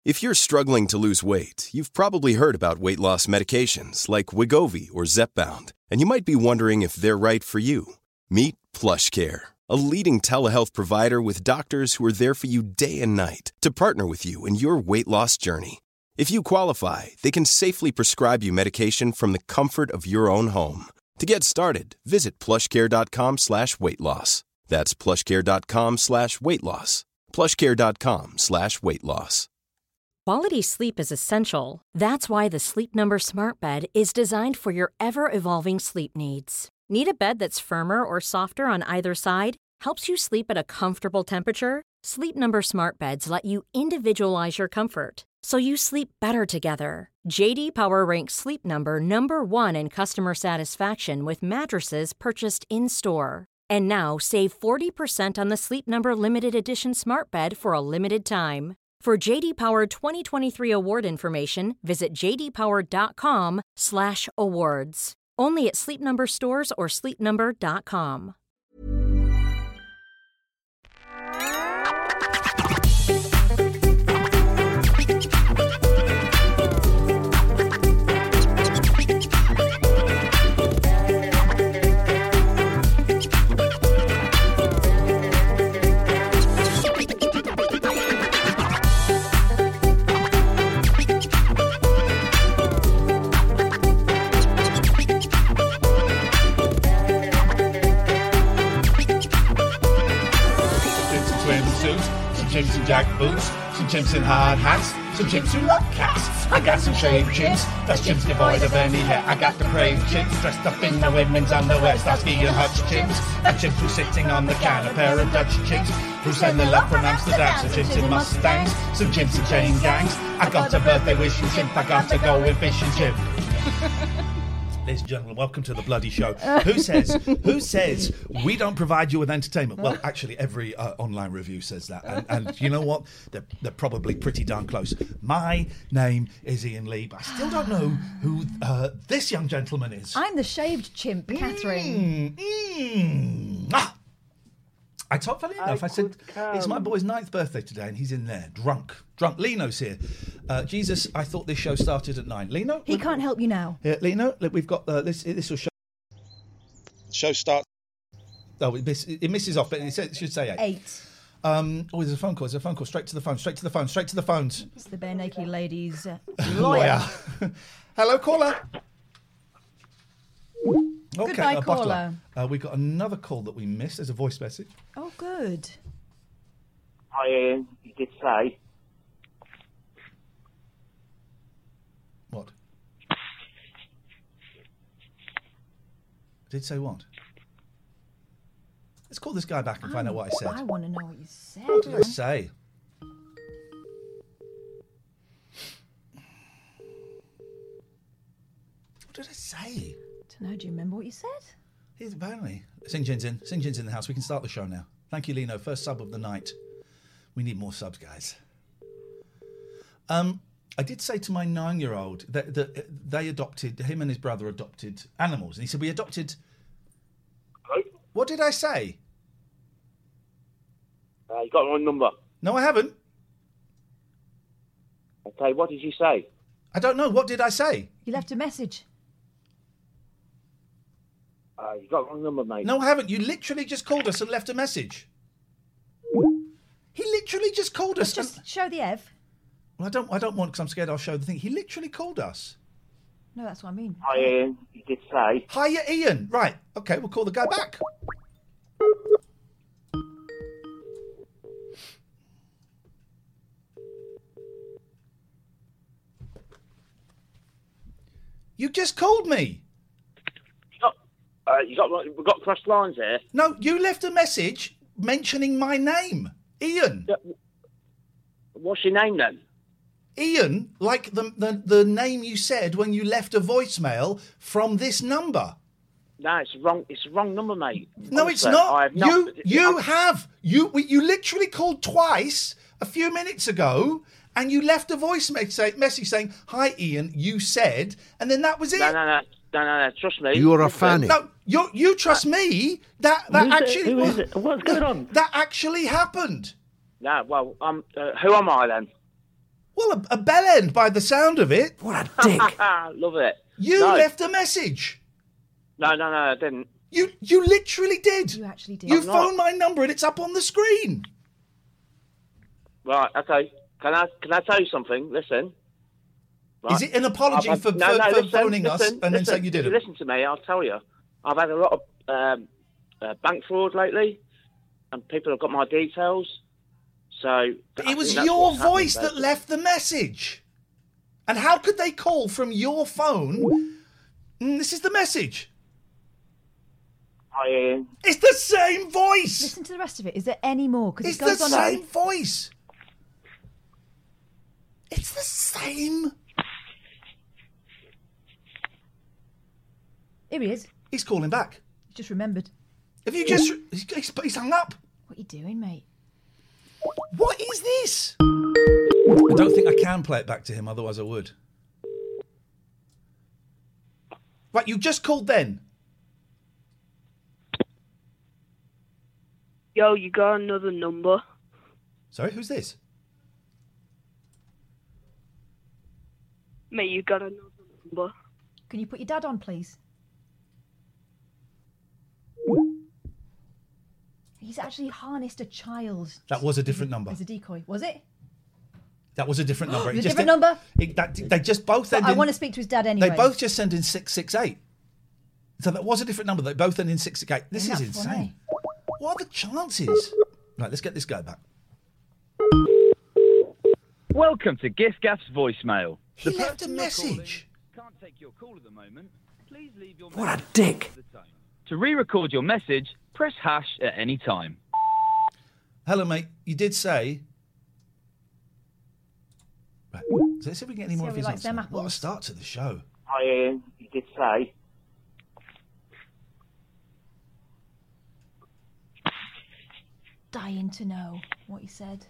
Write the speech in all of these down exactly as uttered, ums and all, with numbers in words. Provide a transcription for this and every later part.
If you're struggling to lose weight, you've probably heard about weight loss medications like Wegovy or Zepbound, and you might be wondering if they're right for you. Meet PlushCare, a leading telehealth provider with doctors who are there for you day and night to partner with you in your weight loss journey. If you qualify, they can safely prescribe you medication from the comfort of your own home. To get started, visit plushcare.com slash weight loss. That's plushcare.com slash weight loss. plushcare.com slash weight loss. Quality sleep is essential. That's why the Sleep Number Smart Bed is designed for your ever-evolving sleep needs. Need a bed that's firmer or softer on either side? Helps you sleep at a comfortable temperature? Sleep Number Smart Beds let you individualize your comfort, so you sleep better together. J D Power ranks Sleep Number number one in customer satisfaction with mattresses purchased in-store. And now save forty percent on the Sleep Number Limited Edition Smart Bed for a limited time. For J D Power twenty twenty-three award information, visit jdpower.com slash awards. Only at Sleep Number stores or sleep number dot com. Chimps in jack boots, some chimps in hard hats, some chimps who love cats. I got some shaved chimps, that's chimps devoid of any hair. I got the brave chimps dressed up in the women's underwear. Starsky and Hutch chimps, and chimps who's sitting on the can. A pair of Dutch chimps who send the love from Amsterdam. Some chimps in Mustangs, some chimps in chain gangs. I got a birthday wishing chimp, I got to go with fish and chimp. Ladies and gentlemen, welcome to the bloody show. Who says who says we don't provide you with entertainment? Well, actually, every uh, online review says that. And, and you know what? They're, they're probably pretty darn close. My name is Ian Lee, but I still don't know who uh, this young gentleman is. I'm the shaved chimp, Catherine. Mm, mm. Ah. I told, funny enough, I, I said, come. It's my boy's ninth birthday today, and he's in there, drunk. Drunk. Lino's here. Uh, Jesus, I thought this show started at nine. Lino? He can't help you now. Yeah, Lino, look, we've got uh, this. This will show. Show starts. Oh, it, miss, it misses off, but it, says, it should say eight. Eight. Um, oh, there's a phone call. There's a phone call. Straight to the phone. Straight to the phone. Straight to the phones. It's the bare naked lady's uh, lawyer. Hello, caller. Okay, Goodbye, uh, caller. Uh, we got another call that we missed. There's a voice message. Oh, good. Hi, Ian. You did say. What? Did say what? Let's call this guy back and find I, out what I said. I want to know what you said. What did I say? What did I say? Don't know. Do you remember what you said? He's apparently. St. Jin's in. Saint Jin's in the house. We can start the show now. Thank you, Lino. First sub of the night. We need more subs, guys. Um, I did say to my nine-year-old that, that they adopted, him and his brother adopted animals. And he said, we adopted... Hello? What did I say? Uh, you got the wrong number. No, I haven't. Okay, what did you say? I don't know. What did I say? You left a message. Uh, you got the wrong number, mate. No, I haven't. You literally just called us and left a message. He literally just called us. Let's just and... show the Ev. Well, I don't. I don't want because I'm scared I'll show the thing. He literally called us. No, that's what I mean. Hi, Ian. You did say. Hiya, Ian. Right. Okay, we'll call the guy back. You just called me. You got, uh, you got, we've got crossed lines here. No, you left a message mentioning my name, Ian. Yeah. What's your name then? Ian, like the, the the name you said when you left a voicemail from this number. No, it's wrong. It's the wrong number, mate. No, Honestly, it's not. I have not. You you I'm... have you we, you literally called twice a few minutes ago, and you left a voice message, message saying, "Hi, Ian. You said," and then that was it. No, no, no, no, no. no. Trust me. You are a fanny. No, you you trust me. That that Who's actually it? Who is it? What's going on? That actually happened. No, well, um, uh, who am I then? Well, a, a bell end by the sound of it. What a dick. Love it. You No. left a message. No, no, no, I didn't. You you literally did. You actually did. You I'm not. phoned my number and it's up on the screen. Right, okay. Can I can I tell you something? Listen. Right. Is it an apology I've for, had- no, for, no, for listen, phoning us listen, and then listen. saying you If didn't? you listen to me, I'll tell you. I've had a lot of um, uh, bank fraud lately, and people have got my details. So I But it think was that's your what's happened, voice that basically. left the message. And how could they call from your phone? Mm, this is the message. Hi, Ian. It's the same voice. Listen to the rest of it. Is there any more? Because It's it goes the on. same voice. It's the same. Here he is. He's calling back. He's just remembered. Have you just... He's, he's, he's hung up. What are you doing, mate? What is this? I don't think I can play it back to him, otherwise I would. Right, you just called then. Yo, you got another number? Sorry, who's this? Mate, you got another number? Can you put your dad on, please? He's actually harnessed a child. That was a different number. As a decoy. Was it? That was a different number. It was a just different did- number? It, that, they just both But end I in... want to speak to his dad anyway. They both just send in six six eight. So that was a different number. They both end in six six eight. This Isn't is that insane. funny? What are the chances? Right, let's get this guy back. Welcome to Gift Gaff's voicemail. He The left a person you're message. calling can't take your call at the moment. Please leave your What a message dick. after the tone. To re-record your message, press hash at any time. Hello, mate. You did say... Right, so let's see if we can get any See more how of he his likes them answer. What a apples. start to the show. Hi, Ian. You did say. Dying to know what he said.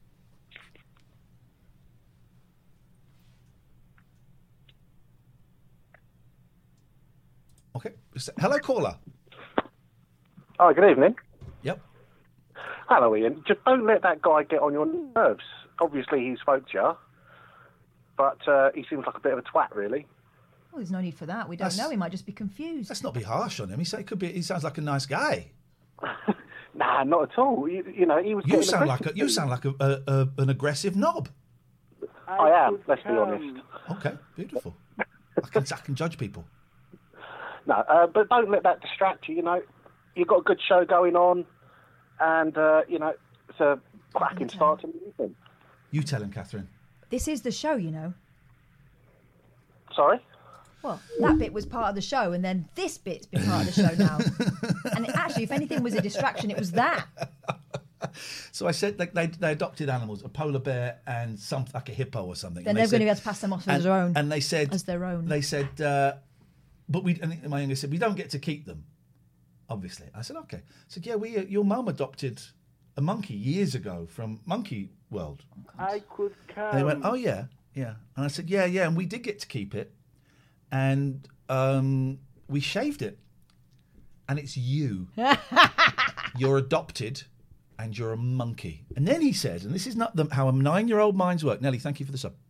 Okay. Hello, caller. Hi, good evening. Yep. Hello, Ian. Just don't let that guy get on your nerves. Obviously, he spoke to you, but uh, he seems like a bit of a twat, really. Well, there's no need for that. We don't That's- know. He might just be confused. Let's not be harsh on him. He, say, could be, he sounds like a nice guy. Nah, not at all. You, you know, he was. You getting sound like aggressive. a, you sound like a, a, a, an aggressive knob. I am. Let's be honest. Okay, beautiful. I can, I can judge people. No, uh, but don't let that distract you. You know, you've got a good show going on, and uh, you know, it's a cracking start to the evening. You tell him, Catherine. This is the show, you know. Sorry. Well, that bit was part of the show, and then this bit's been part of the show now. And it, actually, if anything was a distraction, it was that. So I said they, they, they adopted animals, a polar bear and some like a hippo or something. Then And they they're going to be said- able to pass them off and, as their own. And they said As their own. They said, uh, but we. And my youngest said, we don't get to keep them. Obviously, I said, okay. I said, yeah, we. Uh, your mum adopted a monkey years ago from Monkey World. I could come. And they went, oh yeah, yeah. And I said, yeah, yeah, and we did get to keep it, and um, we shaved it, and it's you. You're adopted, and you're a monkey. And then he said, and this is not the, how a nine-year-old minds work. Nelly, thank you for the sub.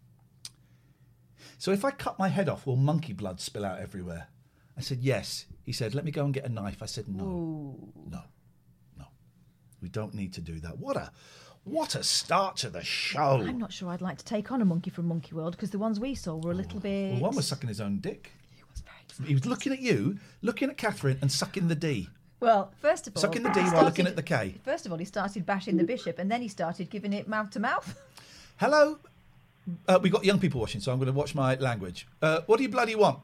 So if I cut my head off, will monkey blood spill out everywhere? I said, yes. He said, let me go and get a knife. I said, no, Ooh. no, no. We don't need to do that. What a, what a start to the show. I'm not sure I'd like to take on a monkey from Monkey World because the ones we saw were a little bit. Well, one was sucking his own dick. He was very He was looking at you, looking at Catherine, and sucking the D. Well, first of all, Sucking the D he while started- looking at the K. First of all, he started bashing the bishop, and then he started giving it mouth to mouth. Hello. Uh, we got young people watching, so I'm going to watch my language. Uh, what do you bloody want?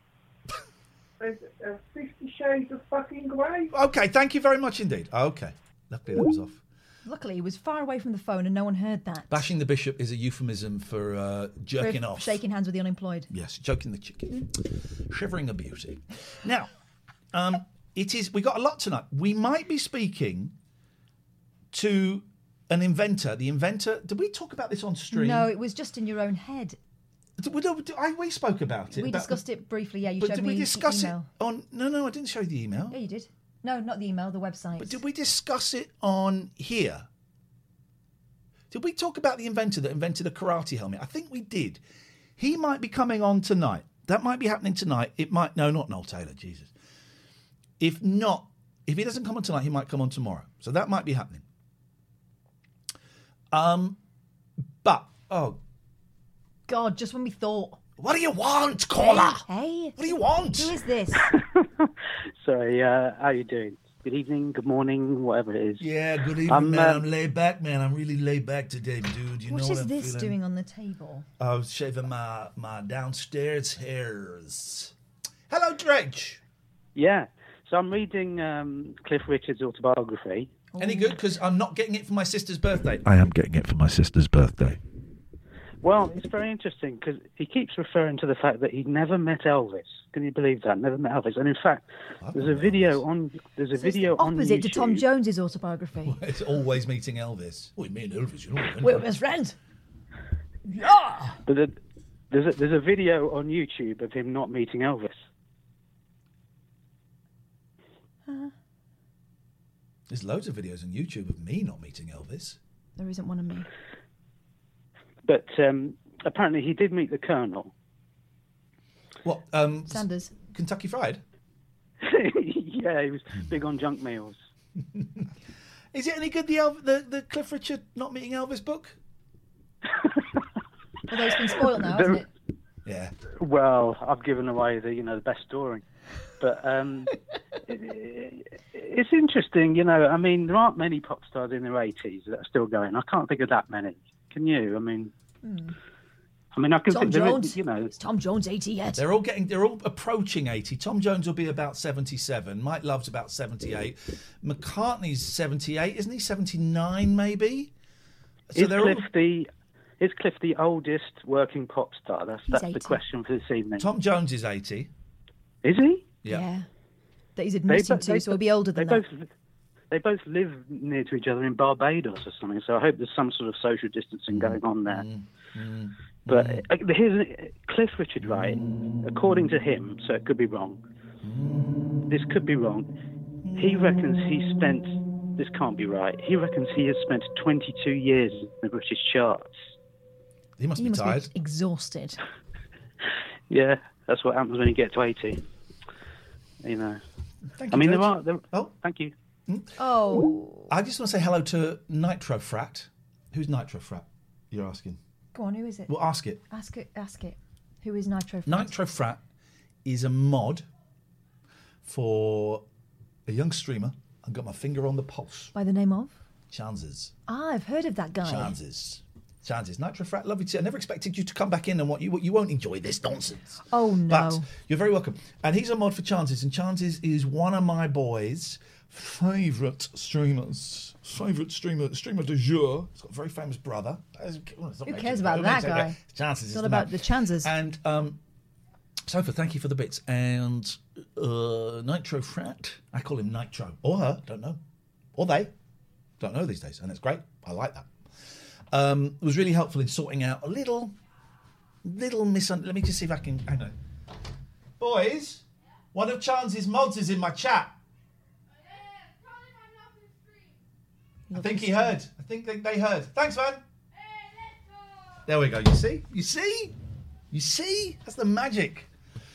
Fifty Shades of fucking grey. Okay, thank you very much indeed. Okay, luckily that was off. Luckily, he was far away from the phone, and no one heard that. Bashing the bishop is a euphemism for uh, jerking For off. shaking hands with the unemployed. Yes, joking the chicken. Shivering a beauty. Now, um, it is. We got a lot tonight. We might be speaking to an inventor. The inventor. Did we talk about this on stream? No, it was just in your own head. Did we, did I, we spoke about it. We about discussed it briefly. Yeah, you But showed did me we the discuss it email. on? No, no, I didn't show you the email. Yeah, you did. No, not the email, the website. But did we discuss it on here? Did we talk about the inventor that invented a karate helmet? I think we did. He might be coming on tonight. That might be happening tonight. It might... No, not Noel Taylor, Jesus. If not, if he doesn't come on tonight, he might come on tomorrow. So that might be happening. Um, But, oh... God, just when we thought... What do you want, caller? Hey. What do you want? Who is this? Sorry, uh, how are you doing? Good evening, good morning, whatever it is. Yeah, good evening, um, man. uh, I'm laid back, man. I'm really laid back today, dude. You What know is what I'm this feeling? doing on the table? I was shaving my, my downstairs hairs. Hello, Dredge. Yeah, so I'm reading um, Cliff Richard's autobiography. Any good? Because I'm not getting it for my sister's birthday. I am getting it for my sister's birthday. Well, it's very interesting because he keeps referring to the fact that he never met Elvis. Can you believe that? Never met Elvis. And in fact, there's a video on there's a So it's video the on opposite to Tom YouTube. Jones's autobiography. It's always meeting Elvis. Oh, me and Elvis, you know. We're best friends. Yeah. But the- there's a, there's a video on YouTube of him not meeting Elvis. Uh, There's loads of videos on YouTube of me not meeting Elvis. there isn't one of me. But um, apparently he did meet the Colonel. What? Um, Sanders. Kentucky Fried? Yeah, he was big on junk meals. Is it any good, the, El- the the Cliff Richard not meeting Elvis book? Although it's been spoiled now, hasn't it? Yeah. Well, I've given away the you know the best story, but um, it, it's interesting. You know, I mean, there aren't many pop stars in their eighties that are still going. I can't think of that many. Can you? I mean, Hmm. I mean, I can Tom think there is, Jones. you know. It's Tom Jones eighty yet. They're all getting, they're all approaching eighty. Tom Jones will be about seventy-seven. Mike Love's about seventy-eight. McCartney's seventy-eight, isn't he? seventy-nine, maybe? So Is they're Cliff all... the is Cliff the oldest working pop star? That's He's that's the eighty. question for this evening. Tom Jones is eighty. Is he? Yeah. That he's admitting bo- to, so he'll be older they than that. both, They both live near to each other in Barbados or something, so I hope there's some sort of social distancing going on there. Mm. But uh, here's Cliff Richard, right? According to him, so it could be wrong. This could be wrong. He reckons he spent. This can't be right. He reckons he has spent twenty-two years in the British charts. He must He be must tired. be exhausted. Yeah, that's what happens when you get to eighty. You know. Thank I you, mean, there George. are. There, oh, thank you. Oh. I just want to say hello to Nitro Frat. Who's Nitro Frat? You're asking. Go on, who is it? Well, ask it. Ask it. Ask it. Who is Nitro Frat? Nitro Frat is a mod for a young streamer. I've got my finger on the pulse. By the name of? Chances. Ah, I've heard of that guy. Chances. Chances. Nitro Frat, lovely to see. I never expected you to come back in and what you you won't enjoy this nonsense. Oh, no. But you're very welcome. And he's a mod for Chances, and Chances is one of my boys' favourite streamers. Favourite streamer, streamer de jour. He's got a very famous brother. Who cares about that guy? Chances. It's is all the about man. the chances. And um, Sophia, thank you for the bits. And uh, Nitro Frat, I call him Nitro. Or her, don't know. Or they. Don't know these days. And it's great. I like that. Um, it was really helpful in sorting out a little, little misunderstanding. Let me just see if I can, hang on. Boys, one of Chance's mods is in my chat. I think he heard. I think they, they heard. Thanks, man. There we go. You see? You see? You see? That's the magic.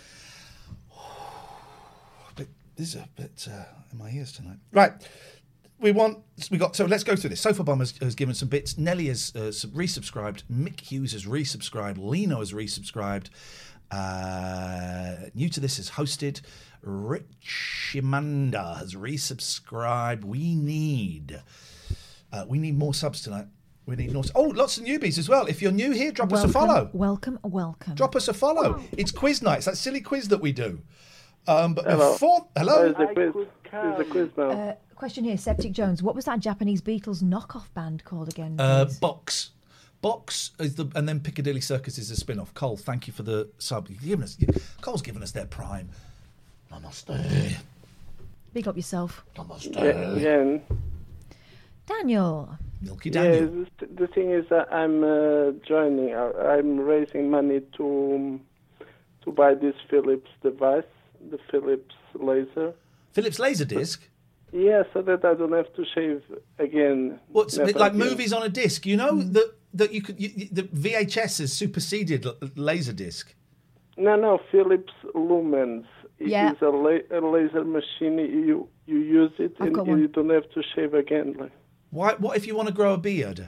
But this is a bit uh, in my ears tonight. Right. We want. We got. So let's go through this. Sofa Bomb has, has given some bits. Nelly has uh, sub- resubscribed. Mick Hughes has resubscribed. Lino has resubscribed. Uh, new to this is hosted. Richimanda has resubscribed. We need. Uh, we need more subs tonight. We need more. Oh, lots of newbies as well. If you're new here, drop welcome, us a follow. Welcome, welcome. Drop us a follow. It's quiz night. It's that silly quiz that we do. Um, but Hello. before, hello. There's a quiz. There's a quiz now. Uh, question here, Septic Jones. What was that Japanese Beatles knockoff band called again? Uh, please? Box. Box is the, and then Piccadilly Circus is a spin-off. Cole, thank you for the sub. You've given us, Cole's given us their prime. Namaste. Big up yourself. Namaste. Yeah, yeah. Daniel. Milky Yeah, Daniel. the, the thing is that I'm uh, joining. I- I'm raising money to to buy this Philips device, the Philips laser. Philips Laserdisc. Yeah, so that I don't have to shave again. What's Never like again. movies on a disc? You know that that you could you, you- the V H S has superseded l- Laserdisc. No, no, Philips Lumens. It Yeah. is a, la- a laser machine. You you use it I've and got you one. don't have to shave again. Like, Why? What if you want to grow a beard?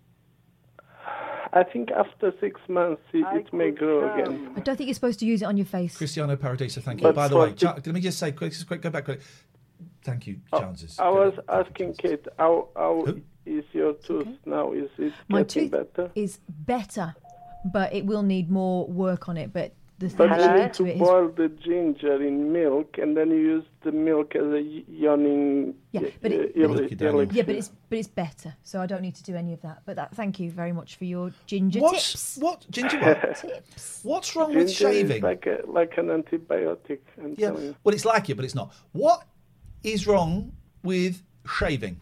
I think after six months it, it may grow again. I don't think you're supposed to use it on your face. Cristiano Paradiso, thank you. But By the for way, Cha- let me just say, quick, just quick, go back quick. Thank you, Chances. I was asking Kate, how how is your tooth now? Is it My getting tooth better? is better, but it will need more work on it. But the thing But that you you need did to to it is boil the ginger in milk, and then you use the milk as a y- yawning. Yeah, but it, uh, but el- it- elixir. yeah, but it's but it's better. So I don't need to do any of that. But that, thank you very much for your ginger What's tips. what ginger what? Tips. What's wrong with Ginger is shaving? like a, like an antibiotic. I'm Yeah, telling you. well, it's like it, but it's not. What is wrong with shaving?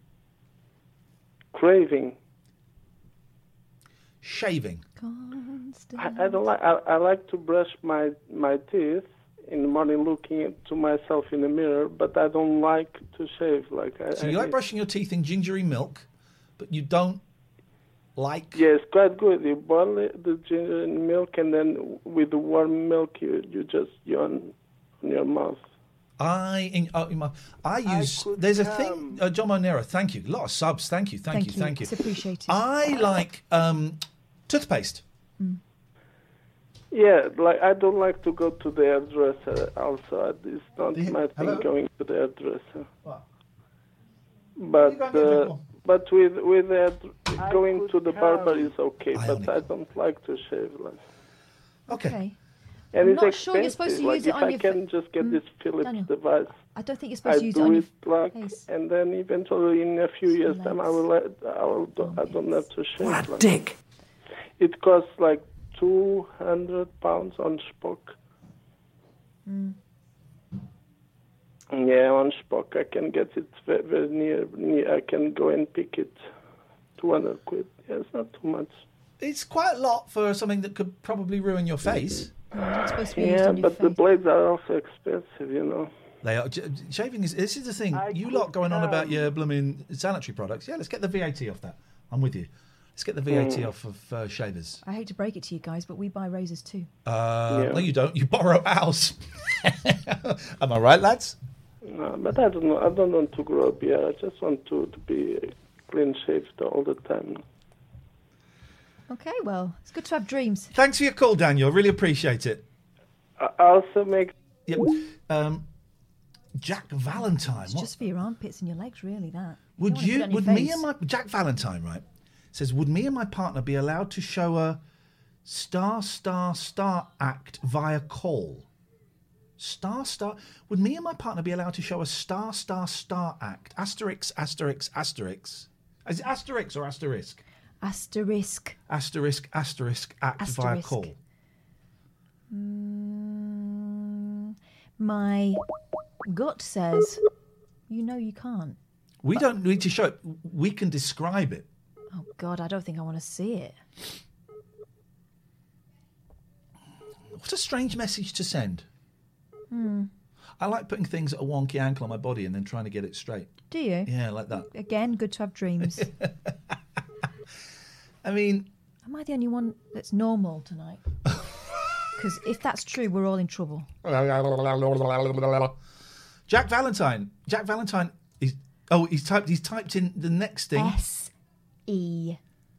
Craving. Shaving. I, I don't like. I, I like to brush my my teeth in the morning, looking to myself in the mirror. But I don't like to shave. Like I, So I you like hate- brushing your teeth in gingery milk, but you don't like. Yeah, it's quite good. You boil it, the ginger in milk, and then with the warm milk, you you just yawn in your mouth. I in, oh, in my, I use. there's a thing. Uh, John Monero, thank you. A lot of subs. Thank you. Thank, Thank you. you. Thank you. It's appreciated. I like um, toothpaste. Yeah, like I don't like to go to the hairdresser. Also, it's not my thing hello? going to the hairdresser. What? But you going to get a drink uh, for? but with with the, going to the barber is okay. But I don't like to shave. Like. Okay. And I'm it's not sure you're supposed to expensive. Like use it if on I your can fa- just get Mm, this Philips Daniel. device, I don't think you're I supposed to use it do on it your like, face. and then eventually in a few years time I will let, I will do, I don't have to shave. What a like. dick. It costs like two hundred pounds on Spock. Mm. Yeah, on Spock I can get it very, very near, near. I can go and pick it. Two hundred quid. Yeah, it's not too much. It's quite a lot for something that could probably ruin your face. Yeah, but the blades are also expensive, you know. They are. j- Shaving is. This is the thing. you lot going on about your blooming sanitary products. Yeah, let's get the V A T off that. I'm with you. Let's get the V A T Mm. off of uh, shavers. I hate to break it to you guys, but we buy razors too. Uh, Yeah. No, you don't. You borrow ours. Am I right, lads? No, but I don't know. I don't want to grow a beard. I just want to, to be clean shaved all the time. Okay, well, it's good to have dreams. Thanks for your call, Daniel. Really appreciate it. I also make. Yep. Um, Jack Valentine. It's What? just for your armpits and your legs, really. That Would don't wanna put you? it on your Would me face. and my Jack Valentine, right? Says, would me and my partner be allowed to show a star, star, star act via call? Star, star. Would me and my partner be allowed to show a star, star, star act? Asterix, asterix, asterix. Is it asterix or asterisk? Asterisk. Asterisk, asterisk, act via Asterisk. call. Mm, my gut says, you know, you can't. We don't need to show it. We can describe it. Oh God, I don't think I want to see it. What a strange message to send. Hmm. I like putting things at a wonky ankle on my body and then trying to get it straight. Do you? Yeah, like that. Again, good to have dreams. I mean, Am I the only one that's normal tonight? Because if that's true, we're all in trouble. Jack Valentine. Jack Valentine is. Oh, he's typed. He's typed in the next thing. S E.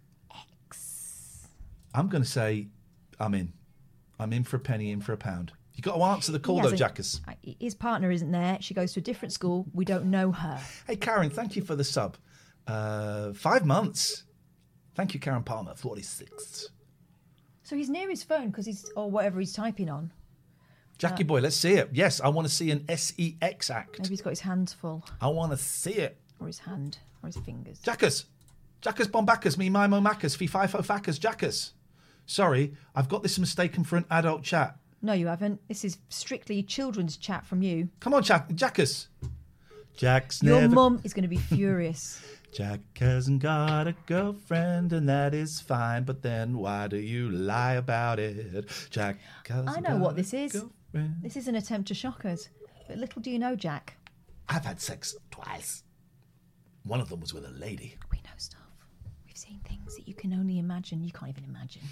I'm going to say, I'm in. I'm in for a penny, in for a pound. You got to answer the call He though, hasn't- Jackus. His partner isn't there. She goes to a different school. We don't know her. Hey, Karen, thank you for the sub. Uh, five months. Thank you, Karen Palmer, forty-six. So he's near his phone because he's or whatever he's typing on. Jackie Uh, boy, let's see it. Yes, I want to see an S E X act. Maybe he's got his hands full, I want to see it. or his hand, or his fingers. Jackus. Jackus Bombacus, me Mimo Macus, Fee Fifo Facus, Jackus. Sorry, I've got this mistaken for an adult chat. No, you haven't. This is strictly children's chat from you. Come on, Jack- Jackus. Jack's Your never... mum is going to be furious. Jack hasn't got a girlfriend, and that is fine, but then why do you lie about it? Jack hasn't I know got what a this is. girlfriend. This is an attempt to shock us. But little do you know, Jack, I've had sex twice. One of them was with a lady. We know stuff. We've seen things that you can only imagine. You can't even imagine.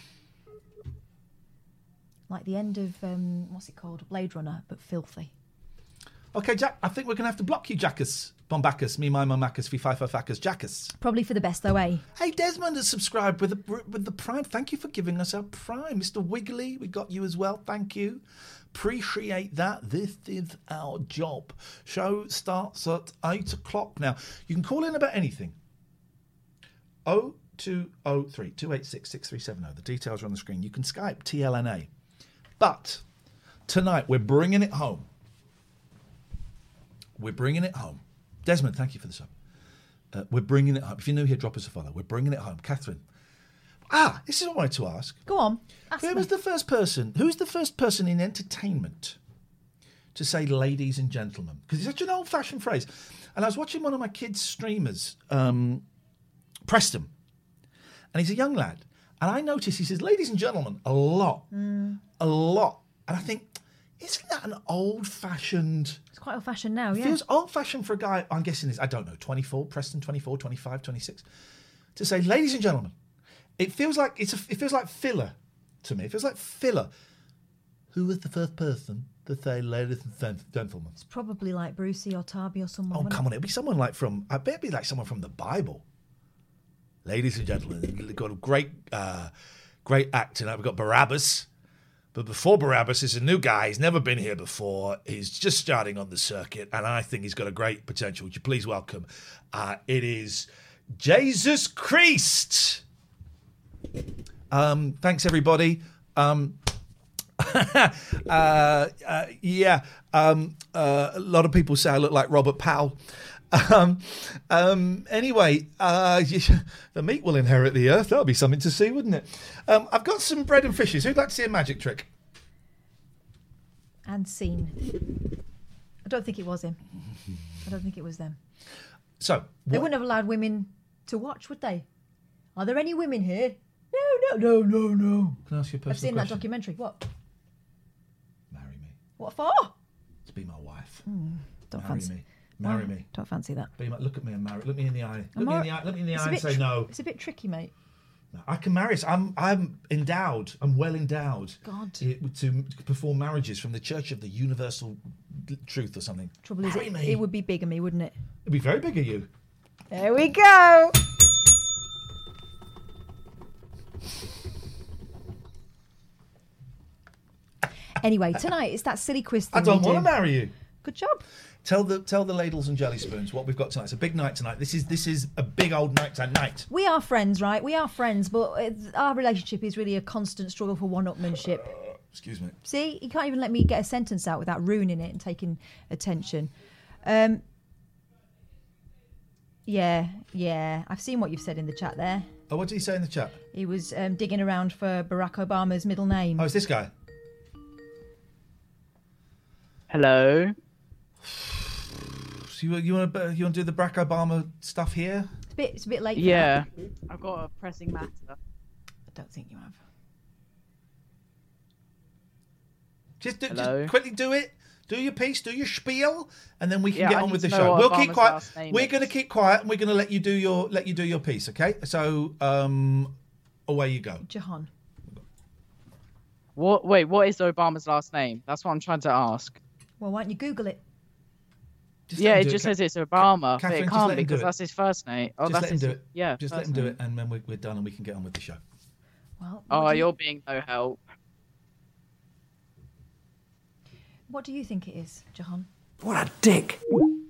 Like the end of, um, what's it called? Blade Runner, but filthy. Okay, Jack, I think we're going to have to block you, Jackus. Bombacus, me, my, mamacus, fee, fi, fi, facus, Jackus. Probably for the best, though, eh? Hey, Desmond has subscribed with the, with the Prime. Thank you for giving us our Prime. Mister Wiggly, we got you as well. Thank you. Appreciate that. This is our job. Show starts at eight o'clock now. You can call in about anything. oh two oh three, two eight six, six three seven oh. The details are on the screen. You can Skype T L N A. But tonight we're bringing it home. We're bringing it home. Desmond, thank you for the sub. Uh, we're bringing it home. If you're new here, drop us a follow. We're bringing it home. Catherine. Ah, this is what I wanted to ask. Go on. Ask Who me. was the first person? Who's the first person in entertainment to say "ladies and gentlemen"? Because it's such an old-fashioned phrase. And I was watching one of my kids' streamers, um, Preston, and he's a young lad. And I noticed he says "ladies and gentlemen" a lot, Mm. a lot. And I think, isn't that an old-fashioned? It's quite old-fashioned now, yeah. Feels old-fashioned for a guy. I'm guessing is I don't know, twenty-four, Preston, twenty-four, twenty-five, twenty-six, to say "ladies and gentlemen." It feels like it's a, it feels like filler to me. It feels like filler. Who was the first person to say "ladies and gentlemen"? It's probably like Brucey or Tarby or someone. Oh, wouldn't come on. it? It'd be someone like from, I bet it'd be like someone from the Bible. Ladies and gentlemen, we've got a great, uh, great actor now. We've got Barabbas. But before Barabbas is a new guy. He's never been here before. He's just starting on the circuit. And I think he's got a great potential. Would you please welcome? Uh, it is Jesus Christ. Um, thanks, everybody. Um, uh, uh, yeah, um, uh, a lot of people say I look like Robert Powell. Um, um, anyway, uh, the meat will inherit the earth. That would be something to see, wouldn't it? Um, I've got some bread and fishes. Who'd like to see a magic trick? And scene. I don't think it was him. I don't think it was them. So They what- wouldn't have allowed women to watch, would they? Are there any women here? No, no, no, no, no. Can I ask you a personal I've seen that question? documentary. What? Marry me. What for? To be my wife. Mm, don't Marry fancy. me. Marry Oh, me. Don't fancy that. Be my, look at me and marry. Look me in the eye. Look I'm me in all- the eye. Look me in the it's a eye and bit say tr- no. It's a bit tricky, mate. I can marry. I'm I'm endowed. I'm well endowed. God. To, to perform marriages from the Church of the Universal Truth or something. Trouble is, Marry it, me. it would be bigamy, wouldn't it? It'd be very big of you. There we go. Anyway, tonight it's that silly quiz thing I don't we want to do. marry you. Good job. Tell the tell the ladles and jelly spoons what we've got tonight. It's a big night tonight. This is this is a big old night tonight. We are friends, right? We are friends, but it's, our relationship is really a constant struggle for one-upmanship. Excuse me. See, you can't even let me get a sentence out without ruining it and taking attention. Um, yeah, yeah. I've seen what you've said in the chat there. Oh, what did he say in the chat? He was um, digging around for Barack Obama's middle name. Oh, it's this guy. Hello. So you you want to you want to do the Barack Obama stuff here? It's a bit, it's a bit late. for Yeah. that. I've got a pressing matter. I don't think you have. Just, do, Hello? just quickly do it. Do your piece, do your spiel, and then we can Yeah, get I on need with the to know show. what We'll keep Obama's quiet. last name We're is. going to keep quiet, and we're going to let you do your let you do your piece. Okay? So um, away you go. Jahan. What? Wait, what is Obama's last name? That's what I'm trying to ask. Well, why don't you Google it? Just yeah, let him it do just Ca- says it's Obama, Catherine, but it just can't let him do because it. that's his first name. Oh, just that's let him his, do it. Yeah, just let first him do name. it, and then we're, we're done, and we can get on with the show. Well, Oh, what do you- you're being no help. What do you think it is, Jahan? What a dick!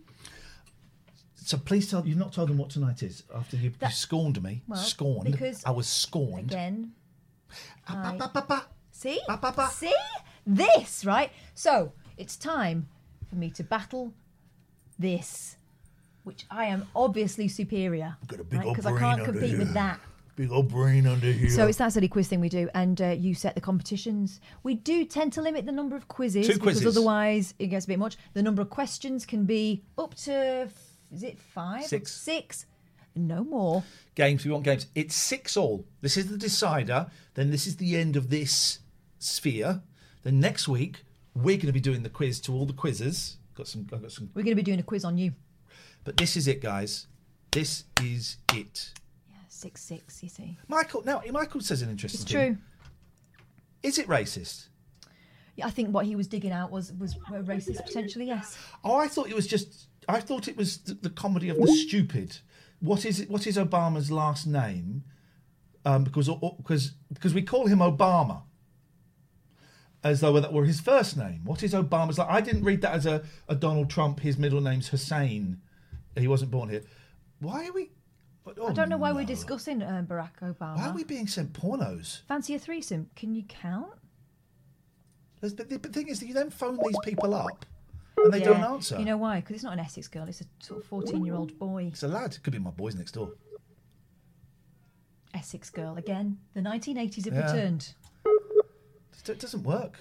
So please tell you've not told them what tonight is after you, you That- scorned me. Well, scorned. because I was scorned. Again. Ah, I- ba, ba, ba. See? Ba, ba, ba. See? This, right? So, it's time for me to battle this, which I am obviously superior. Got a big old Because I brain can't under compete here. with that. Big old brain under here. So it's that silly quiz thing we do, and uh, you set the competitions. We do tend to limit the number of quizzes Two because quizzes. otherwise it gets a bit much. The number of questions can be up to, is it five? Six. Six. No more. Games, we want games. It's six all. This is the decider. Then this is the end of this sphere. Then next week, we're going to be doing the quiz to all the quizzes. got some. I've got some. We're going to be doing a quiz on you. But this is it, guys. This is it. Yeah, six six. You see, Michael. Now, Michael says an interesting. it's thing. true. Is it racist? Yeah, I think what he was digging out was was racist potentially. Yes. Oh, I thought it was just. I thought it was the, the comedy of the stupid. What is it? What is Obama's last name? Um, because because because we call him Obama, as though that were his first name. What is Obama's? Like, I didn't read that as a, a Donald Trump. His middle name's Hussein. He wasn't born here. Why are we? Oh, I don't know why no. we're discussing uh, Barack Obama. Why are we being sent pornos? Fancy a threesome? Can you count? There's, but the but the thing is that you then phone these people up and they Yeah. don't answer. You know why? Because it's not an Essex girl. It's a sort of fourteen-year-old boy. It's a lad. It could be my boys next door. Essex girl again. The nineteen eighties have Yeah. returned. It doesn't work.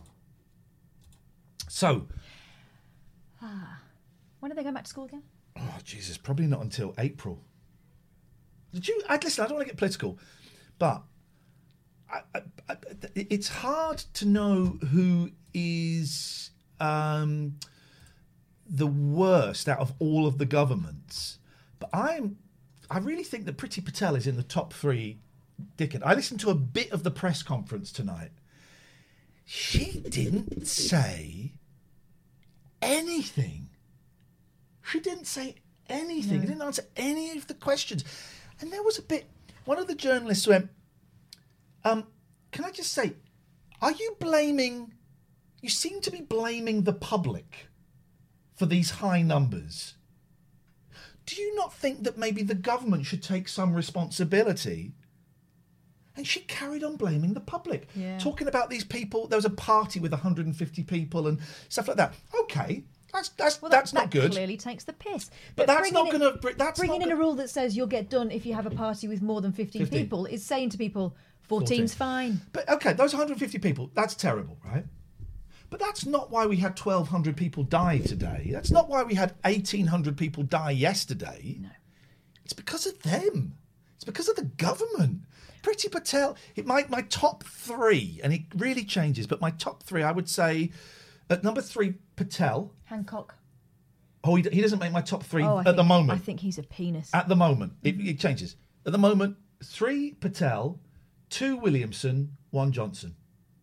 So, Ah. When are they going back to school again? oh Jesus, probably not until April. Did you? I listen. I don't want to get political, but I, I, I, it's hard to know who is um, the worst out of all of the governments. But I'm, I really think that Priti Patel is in the top three. Dickhead. I listened to a bit of the press conference tonight. She didn't say anything. She didn't say anything. No. Didn't answer any of the questions. And there was a bit. One of the journalists went, um, can I just say, are you blaming, you seem to be blaming the public for these high numbers. Do you not think that maybe the government should take some responsibility? And she carried on blaming the public. Yeah. Talking about these people, there was a party with one hundred fifty people and stuff like that. Okay, that's that's Well, that's that, not that good. clearly takes the piss. But that's bringing not in- gonna br- that's bringing not in a go- rule that says you'll get done if you have a party with more than fifteen, fifteen. people is saying to people fourteen's fine. But okay, those one hundred fifty people, that's terrible, right? But that's not why we had twelve hundred people die today. That's not why we had eighteen hundred people die yesterday. No. It's because of them. It's because of the government. Priti Patel, it, my, my top three, and it really changes, but my top three, I would say, at number three, Patel. Hancock. Oh, he, he doesn't make my top three Oh, I at think, the moment. I think he's a penis. At the moment. It, it changes. At the moment, three, Patel, two, Williamson, one, Johnson.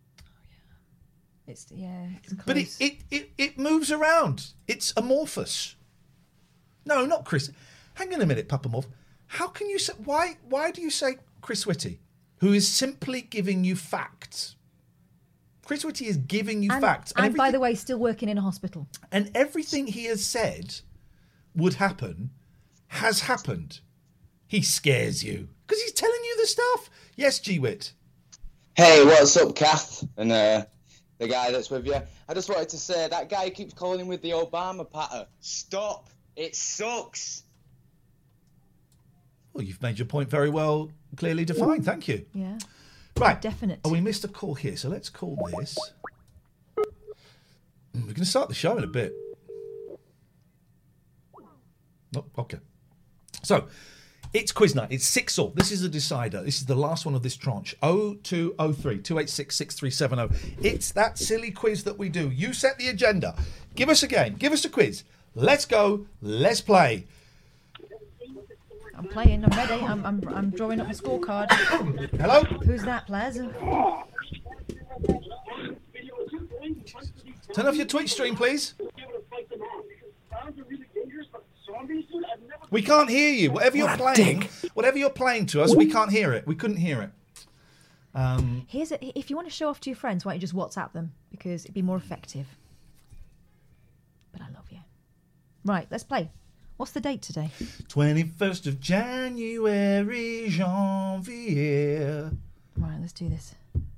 It's yeah. It's But it, close. it, it, it moves around. It's amorphous. No, not Chris. Hang on a minute, Papa Morph. How can you say... Why, why do you say Chris Whitty, who is simply giving you facts? Chris Whitty is giving you and, facts. And, by everything- the way, still working in a hospital. And everything he has said would happen has happened. He scares you because he's telling you the stuff. Yes, G-Wit. Hey, what's up, Kath? And uh, the guy that's with you. I just wanted to say, that guy keeps calling him with the Obama patter. Stop. It sucks. Well, you've made your point very well, clearly defined. Thank you. Yeah. Right. Definite. Oh, we missed a call here, so let's call this. Mm, We're going to start the show in a bit. Oh, okay. So, it's quiz night. It's six all. This is a decider. This is the last one of this tranche. oh two oh three, two eight six, six three seven oh. It's that silly quiz that we do. You set the agenda. Give us a game. Give us a quiz. Let's go. Let's play. I'm playing. I'm ready. I'm I'm, I'm drawing up my scorecard. Hello? Who's that, Plaz? Turn off your Twitch stream, please. We can't hear you. Whatever you're playing, whatever you're playing to us, we can't hear it. We couldn't hear it. Um, Here's a, if you want to show off to your friends, why don't you just WhatsApp them because it'd be more effective. But I love you. Right, let's play. What's the date today? twenty-first of January, Janvier. Right, let's do this.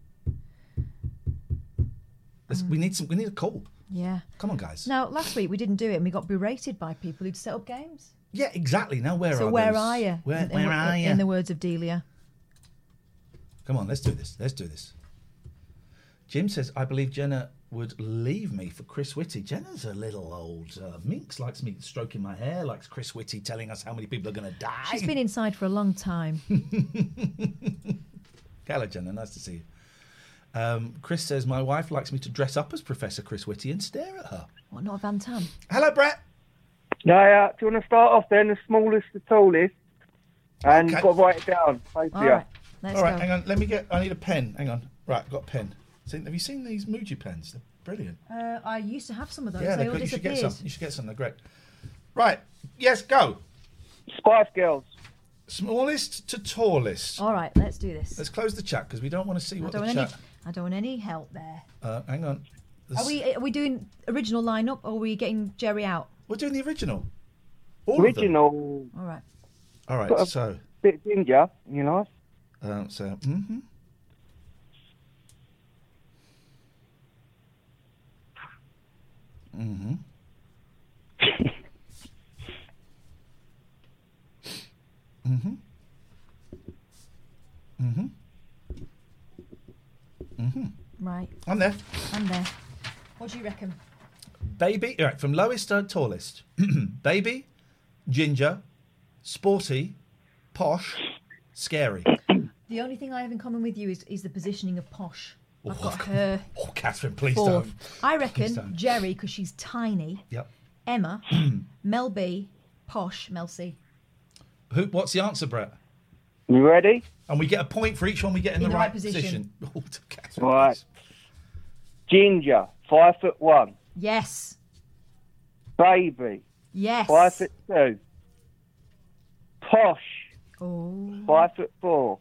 Let's, we need some. We need a call. Yeah. Come on, guys. Now, last week we didn't do it and we got berated by people who'd set up games. Yeah, exactly. Now where so are where those? are you? Where, in, where in, are in, you? In the words of Delia. Come on, let's do this. Let's do this. Jim says, I believe Jenna would leave me for Chris Whitty. Jenna's a little old uh, minx, likes me stroking my hair, likes Chris Whitty telling us how many people are going to die. She's been inside for a long time. Hello, Jenna. Nice to see you. Um, Chris says, my wife likes me to dress up as Professor Chris Whitty and stare at her. What, not a Van Tam? Hello, Brett. Yeah, do you want to start off then, the smallest, the tallest? And Okay. got to write it down. Both of All you. right, let's All right, go. hang on. Let me get... I need a pen. Hang on. Right, got a pen. See, have you seen these Muji pens? They're brilliant. Uh, I used to have some of those. yeah, they they're all good. You should get disappeared. some. You should get some. They're great. Right. Yes, go. Spice Girls. Smallest to tallest. All right, let's do this. Let's close the chat because we don't want to see I what don't the want any. chat... I don't want any help there. Uh, hang on. Are we? Are we doing original lineup, or are we getting Jerry out? We're doing the original. All of them. Original. All right. All right, Got a so... bit of ginger, you know. Um, so, mm-hmm. Mm-hmm. mm-hmm. Mm-hmm. Mm-hmm. Right. I'm there. I'm there. What do you reckon? Baby, all right, from lowest to tallest. Baby, ginger, sporty, posh, scary. The only thing I have in common with you is, is the positioning of posh. I've Oh, got her Oh, Catherine, please fourth. don't. I Please reckon don't. Jerry, because she's tiny. Yep. Emma, Mel B, posh, Mel C. Who? What's the answer, Brett? You ready? And we get a point for each one we get in, In the, the right, right position. Oh, Catherine, Right. please. Ginger, five foot one. Yes. Baby, Yes. five foot two. Posh, Oh. five foot four.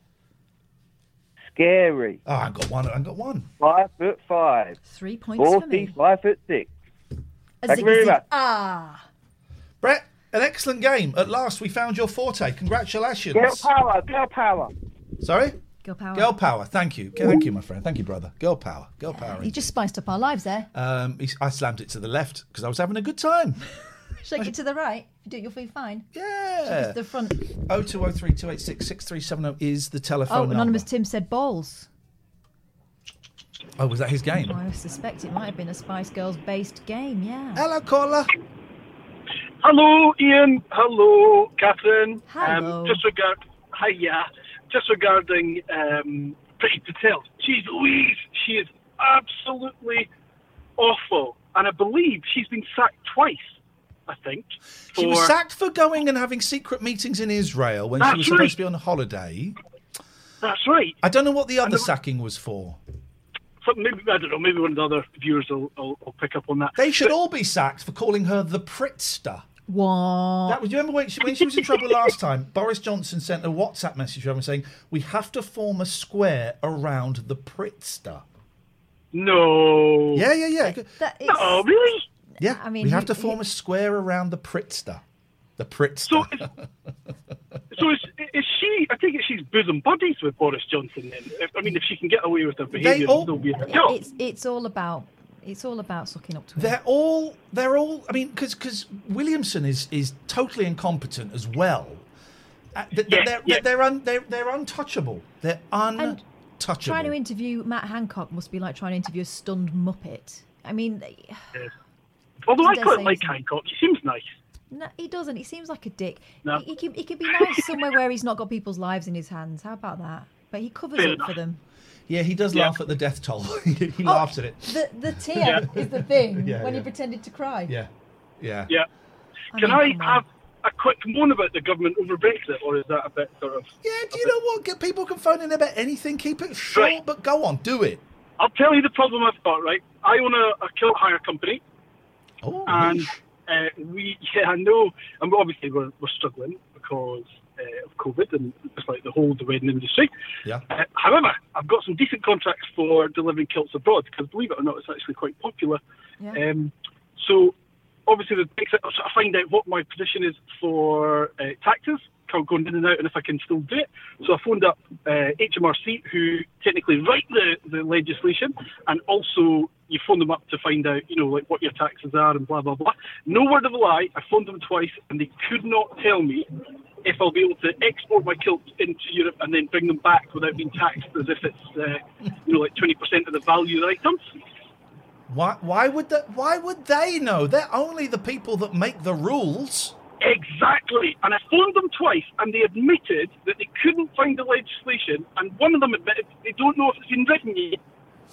Scary, Oh, I got one. I got one. five foot five. Three points for me. Forty, five foot six. A Thank you very zig, zig. much. Ah. Brett, an excellent game. At last, we found your forte. Congratulations. Girl power, girl power. Sorry? Girl power. Girl power. Thank you. Thank you, my friend. Thank you, brother. Girl power. Girl power. You just spiced up our lives there. Um, he- I slammed it to the left because I was having a good time. Shake it to the right. If you do it, you'll feel fine. Yeah. Shake it to the front. oh two oh three, two eight six, six three seven oh is the telephone Oh, number. Anonymous Tim said balls. Oh, was that his game? I suspect it might have been a Spice Girls based game, yeah. Hello, caller. Hello, Ian. Hello, Catherine. Hello. Um, just regard, hiya. Just regarding um, Pretty Patel. Jeez Louise, she is absolutely awful, and I believe she's been sacked twice. I think. She was for- sacked for going and having secret meetings in Israel when she That's was supposed right. to be on holiday. That's right. I don't know what the other sacking was for. So maybe I don't know. Maybe one of the other viewers will, will, will pick up on that. They should all be sacked for calling her the Pritzter. What? That was, you remember when she, when she was in trouble last time? Boris Johnson sent a WhatsApp message to everyone saying, we have to form a square around the Pritzter. No. Yeah, yeah, yeah. That is, Oh, really? Yeah, I mean, we have he- to form a square around the Pritzter. The Pritzter. So, is, so is, is she? I think she's bosom buddies with Boris Johnson. Then, if, I mean, if she can get away with her behaviour, all- and still be at the job. It's it's all about it's all about sucking up to it. They're all, they're all. I mean, because because Williamson is is totally incompetent as well. Uh, th- Yeah, they're, yeah. they're, un, they're they're untouchable. They're untouchable. Trying to interview Matt Hancock must be like trying to interview a stunned Muppet. I mean, Although I Dare quite say like something. Hancock, he seems nice. no, he doesn't. He seems like a dick. No. He, he, can, he can be nice somewhere where he's not got people's lives in his hands. How about that? But he covers Fair up enough. for them. Yeah, he does Yeah. laugh at the death toll. he he laughs at it. The the tear is the thing Yeah, when yeah. he pretended to cry. Yeah, yeah. Yeah. I Can mean, I come on. have a quick moan about the government over Brexit, or is that a bit sort of? Yeah, do you know what? Get people can phone in about anything. Keep it short, Right. but go on, do it. I'll tell you the problem I've got. Right, I own a, a kilt hire company, Oh, and niche. uh, we yeah I know, and obviously we're we're struggling because uh, of COVID and just like the whole the wedding industry. Yeah. Uh, however, I've got some decent contracts for delivering kilts abroad because, believe it or not, it's actually quite popular. Yeah. Um, so, obviously, the Brexit, I sort of find out what my position is for uh, taxes, how going in and out, and if I can still do it. So I phoned up uh, H M R C, who technically write the, the legislation, and also you phone them up to find out, you know, like what your taxes are and blah, blah, blah. No word of a lie, I phoned them twice, and they could not tell me if I'll be able to export my kilts into Europe and then bring them back without being taxed as if it's, uh, you know, like twenty percent of the value of the items. Why? Why would that? Why would they know? They're only the people that make the rules. Exactly. And I phoned them twice, and they admitted that they couldn't find the legislation, and one of them admitted they don't know if it's been written yet.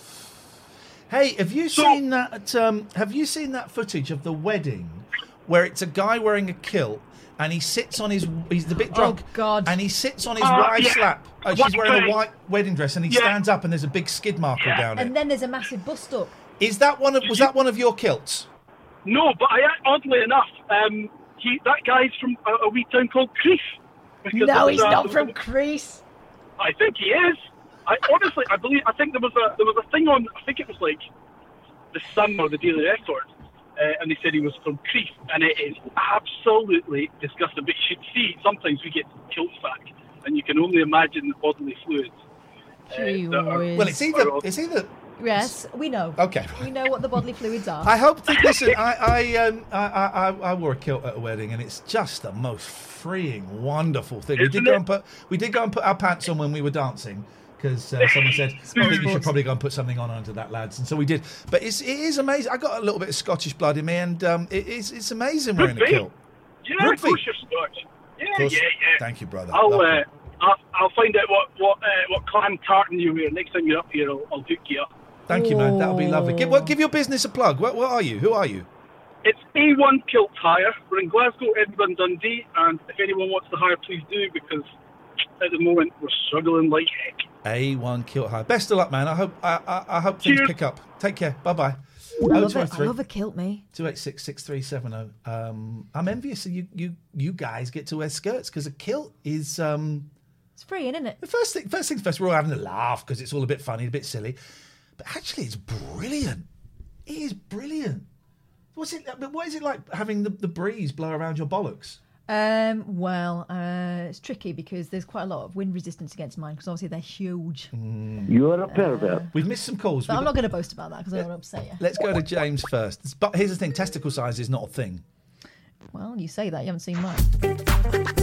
Hey, have you seen that? Um, have you seen that footage of the wedding where it's a guy wearing a kilt and he sits on his? He's a bit drunk. Oh, God. And he sits on his Uh, wife's yeah. lap. Uh, she's What wearing thing? a white wedding dress, and he Yeah. stands up, and there's a big skid marker down it. And then there's a massive bust up. Is that one of? Was that one of your kilts? No, but I, oddly enough, um, he that guy's from a, a wee town called Crease. Because No, there was he's a- not from Crease. I think he is. I honestly, I believe. I think there was a there was a thing on. I think it was like the Sun or the Daily Record, uh, and they said he was from Crease, and it is absolutely disgusting. But you should see. Sometimes we get kilts back, and you can only imagine the bodily fluids. uh, Gee that are- whiz. Well, it's either it's either. Yes, we know. Okay. We know what the bodily fluids are. I hope. That, listen, I I, um, I I I I wore a kilt at a wedding, and it's just the most freeing, wonderful thing. We did Isn't go it? and put we did go and put our pants on when we were dancing. Because uh, someone said, I think you should probably go and put something on under that, lads. And so we did. But it's, it is amazing. I got a little bit of Scottish blood in me, and um, it is, it's amazing wearing a Rugby. kilt. Yeah, Rugby. of course you're Scotch. Yeah, Of course. yeah, yeah. Thank you, brother. I'll, Love uh, it. I'll I'll find out what what uh, what clan tartan you wear next time you're up here. I'll, I'll hook you up. Thank you, man. That'll be lovely. Give, well, give your business a plug. What, what are you? Who are you? It's A one Kilt Hire. We're in Glasgow, Edinburgh, and Dundee. And if anyone wants to hire, please do, because at the moment we're struggling like heck. A one Kilt Hire. Best of luck, man. I hope I, I, I hope things Cheers. pick up. Take care. Bye bye. I love, it. I love a kilt, me. Two eight six six three seven zero. Um, I'm envious that you you you guys get to wear skirts because a kilt is um. It's free, isn't it? The first thing, first things first, we're all having a laugh because it's all a bit funny, a bit silly, but actually, it's brilliant. It is brilliant. What's it? But what is it like having the, the breeze blow around your bollocks? Um, well, uh, it's tricky because there's quite a lot of wind resistance against mine because obviously they're huge. You're a pervert. We've missed some calls. But We've I'm got- not going to boast about that because I don't want to upset you. Let's go to James first. But here's the thing: testicle size is not a thing. Well, you say that. You haven't seen mine.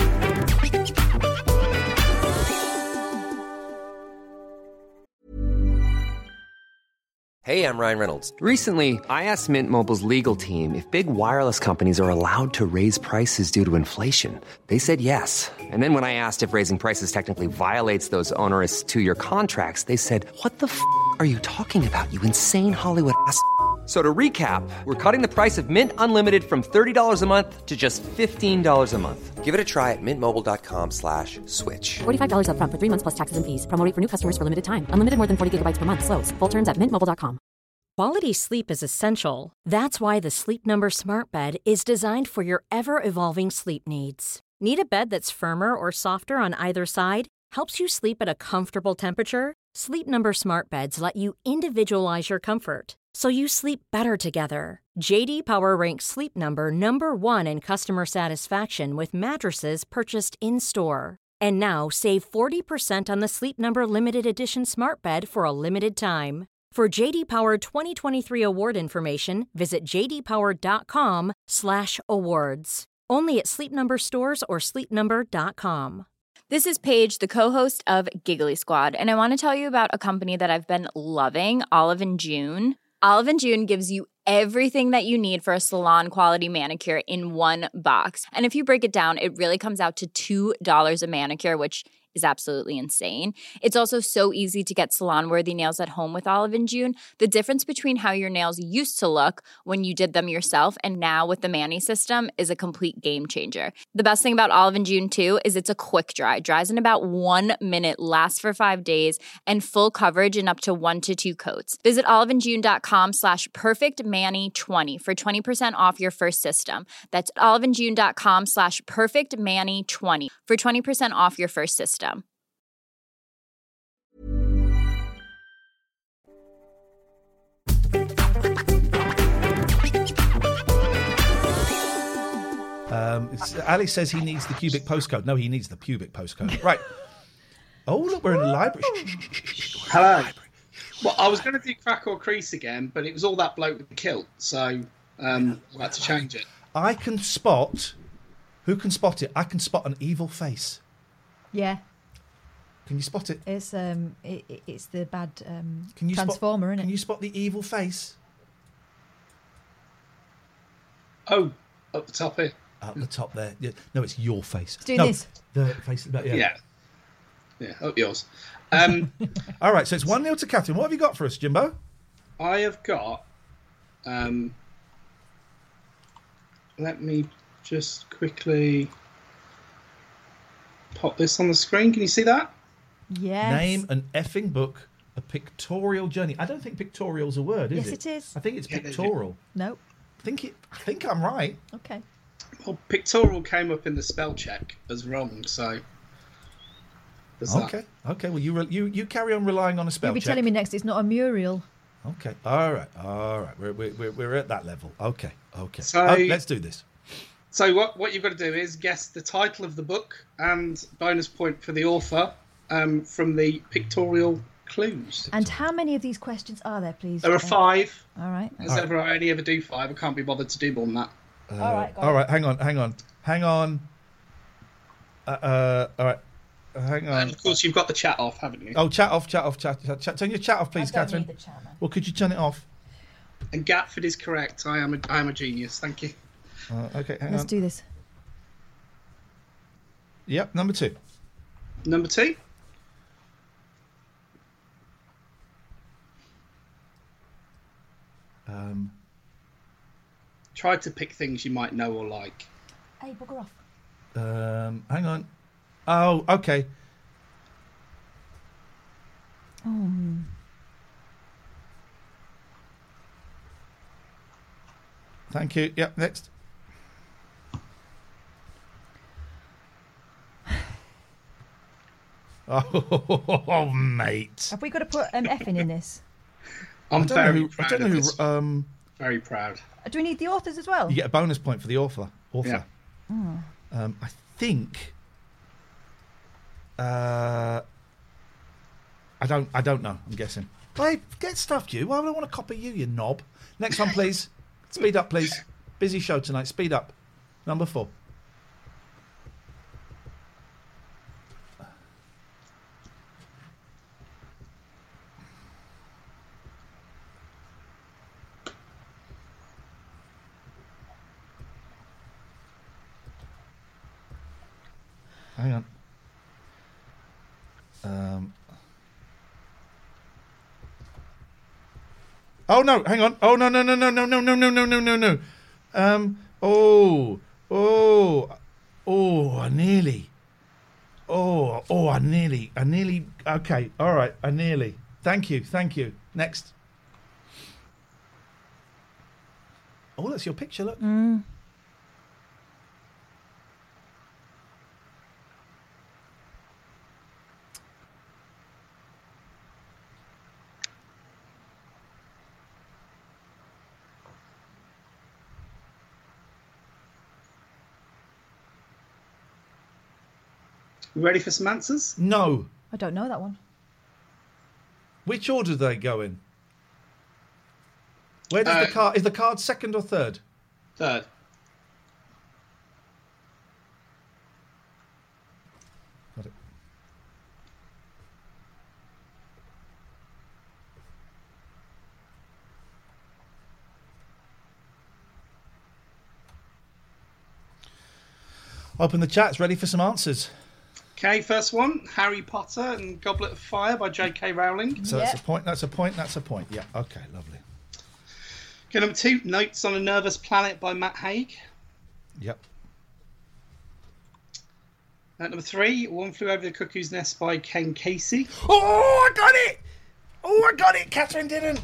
Hey, I'm Ryan Reynolds. Recently, I asked Mint Mobile's legal team if big wireless companies are allowed to raise prices due to inflation. They said yes. And then when I asked if raising prices technically violates those onerous two-year contracts, they said, "What the f*** are you talking about, you insane Hollywood ass?" So to recap, we're cutting the price of Mint Unlimited from thirty dollars a month to just fifteen dollars a month. Give it a try at mintmobile.com slash switch. forty-five dollars up front for three months plus taxes and fees. Promo rate for new customers for limited time. Unlimited more than forty gigabytes per month. Slows full terms at mint mobile dot com. Quality sleep is essential. That's why the Sleep Number Smart Bed is designed for your ever-evolving sleep needs. Need a bed that's firmer or softer on either side? Helps you sleep at a comfortable temperature? Sleep Number Smart Beds let you individualize your comfort, so you sleep better together. J D Power ranks Sleep Number number one in customer satisfaction with mattresses purchased in-store. And now save forty percent on the Sleep Number Limited Edition Smart Bed for a limited time. For J D Power twenty twenty-three award information, visit j d power dot com slash awards. Only at Sleep Number stores or sleep number dot com. This is Paige, the co-host of Giggly Squad, and I want to tell you about a company that I've been loving, Olive and June. Olive and June gives you everything that you need for a salon-quality manicure in one box. And if you break it down, it really comes out to two dollars a manicure, which is absolutely insane. It's also so easy to get salon-worthy nails at home with Olive and June. The difference between how your nails used to look when you did them yourself and now with the Mani system is a complete game changer. The best thing about Olive and June, too, is it's a quick dry. Dries in about one minute, lasts for five days, and full coverage in up to one to two coats. Visit oliveandjune.com slash perfectmani20 for twenty percent off your first system. That's oliveandjune.com slash perfectmani20 for twenty percent off your first system. Um, it's- Ali says he needs the cubic postcode. No, he needs the pubic postcode. Right. Oh, look, we're in the library. Hello. Well, I was going to do Crack or Crease again, but it was all that bloke with the kilt, so um, I had to change it. I can spot. Who can spot it? I can spot an evil face. Yeah. Can you spot it? It's um, it, it- it's the bad um Can you transformer, spot, isn't it? Can you spot the evil face? Oh, up the top here. Up the top there. Yeah. No, it's your face. It's doing no, this. The face. Yeah. Yeah. Yeah, up yours. Um, All right, so it's one nil to Catherine. What have you got for us, Jimbo? I have got. Um, let me just quickly pop this on the screen. Can you see that? Yes. Name an effing book, a pictorial journey. I don't think pictorial's a word, is Yes, it? it is. I think it's Yeah, it is. pictorial. No. I think it. I think I'm right. Okay. Well, pictorial came up in the spell check as wrong, so. there's that. Okay. Okay. Well, you re- you you carry on relying on a spell You'll be check. telling me next it's not a Muriel. Okay. All right. All right. We're we're we're at that level. Okay. Okay. So- Oh, let's do this. So what what you've got to do is guess the title of the book and bonus point for the author um, from the pictorial clues. And how many of these questions are there, please? There are Uh, five. All right. As ever, I only ever do five. I can't be bothered to do more than that. Uh, All right, go All right. Hang on. Hang on. Hang on. Uh. uh all right. Hang on. And of course, you've got the chat off, haven't you? Oh, chat off. Chat off. Chat. Chat. chat. Turn your chat off, please, I don't Catherine. need the chat, man. Well, could you turn it off? And Gatford is correct. I am a I am a genius. Thank you. Uh, okay. Hang Let's on. do this. Yep. Number two. Number two. Um. Try to pick things you might know or like. Hey, bugger off. Um. Hang on. Oh. Okay. Oh. Thank you. Yep. Next. Oh, mate. Have we got to put um, effing in this? I'm I don't very know who, proud I don't know of who. this. Um. Very proud. Uh, Do we need the authors as well? You get a bonus point for the author. Author. Yeah. Oh. Um. I think. Uh. I don't. I don't know. I'm guessing. Hey, get stuffed, you. Why would I want to copy you, you knob? Next one, please. Speed up, please. Busy show tonight. Speed up. Number four. Hang on. Um. Oh no! Hang on! Oh no! No! No! No! No! No! No! No! No! No! No! No! Um. Oh. Oh. Oh. I nearly. Oh. Oh. I nearly. I nearly. Okay. All right. I nearly. Thank you. Thank you. Next. Oh, that's your picture. Look. Mm. You ready for some answers? No. I don't know that one. Which order do they go in? Where does Uh, the card? Is the card second or third? Third. Got it. Open the chats. Ready for some answers. Okay, first one, Harry Potter and Goblet of Fire by J K Rowling. So that's a point. That's a point. That's a point. Yeah. Okay. Lovely. Okay, number two, Notes on a Nervous Planet by Matt Haig. Yep. Uh, number three, One Flew Over the Cuckoo's Nest by Ken Casey. Oh, I got it! Oh, I got it. Catherine didn't.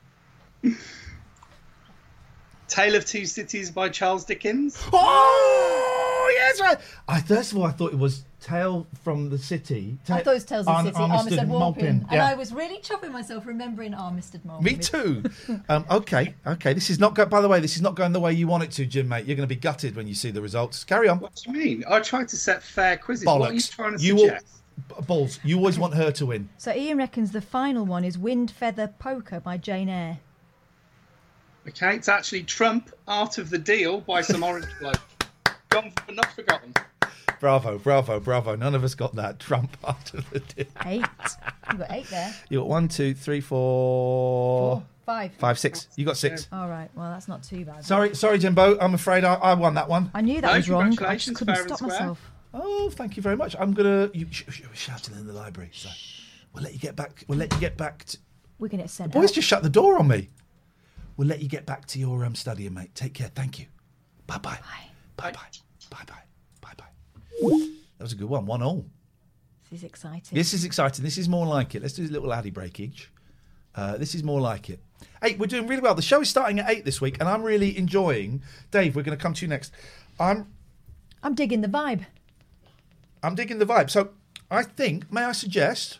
Tale of Two Cities by Charles Dickens. Oh, yes, right. I first of all, I thought it was Tale from the City. Ta- I thought it was Tales of the Ar- City, Armistead Armistead Maupin. And Yeah. I was really chopping myself remembering Armistead Maupin. Me too. um, okay, okay. This is not. Go- by the way, this is not going the way you want it to, Jim, mate. You're going to be gutted when you see the results. Carry on. What do you mean? I tried to set fair quizzes. What are you Bollocks. trying to You suggest? will, b- balls. You always want her to win. So Ian reckons the final one is Wind Feather Poker by Jane Eyre. Okay, it's actually Trump, Art of the Deal by some orange bloke. Gone but not forgotten. Bravo, bravo, bravo. None of us got that. Trump after the deal. Eight. You got eight there. You got one, two, three, four, Four, five. five, six. You got six. All right. Well, that's not too bad. Sorry, sorry, Jimbo. I'm afraid I, I won that one. I knew that No, was wrong. I just congratulations, couldn't fair and stop square. myself. Oh, thank you very much. I'm gonna. You sh- sh- shouting in the library. So we'll let you get back. We'll let you get back. To, We're going to send The boys out. just shut the door on me. We'll let you get back to your um, studying, mate. Take care. Thank you. Bye-bye. Bye. Bye-bye. Bye-bye. Bye-bye. That was a good one. One all. This is exciting. This is exciting. This is more like it. Let's do a little addy breakage. Uh, this is more like it. Eight, we're doing really well. The show is starting at eight this week, and I'm really enjoying. Dave, we're going to come to you next. I'm, I'm digging the vibe. I'm digging the vibe. So I think, may I suggest,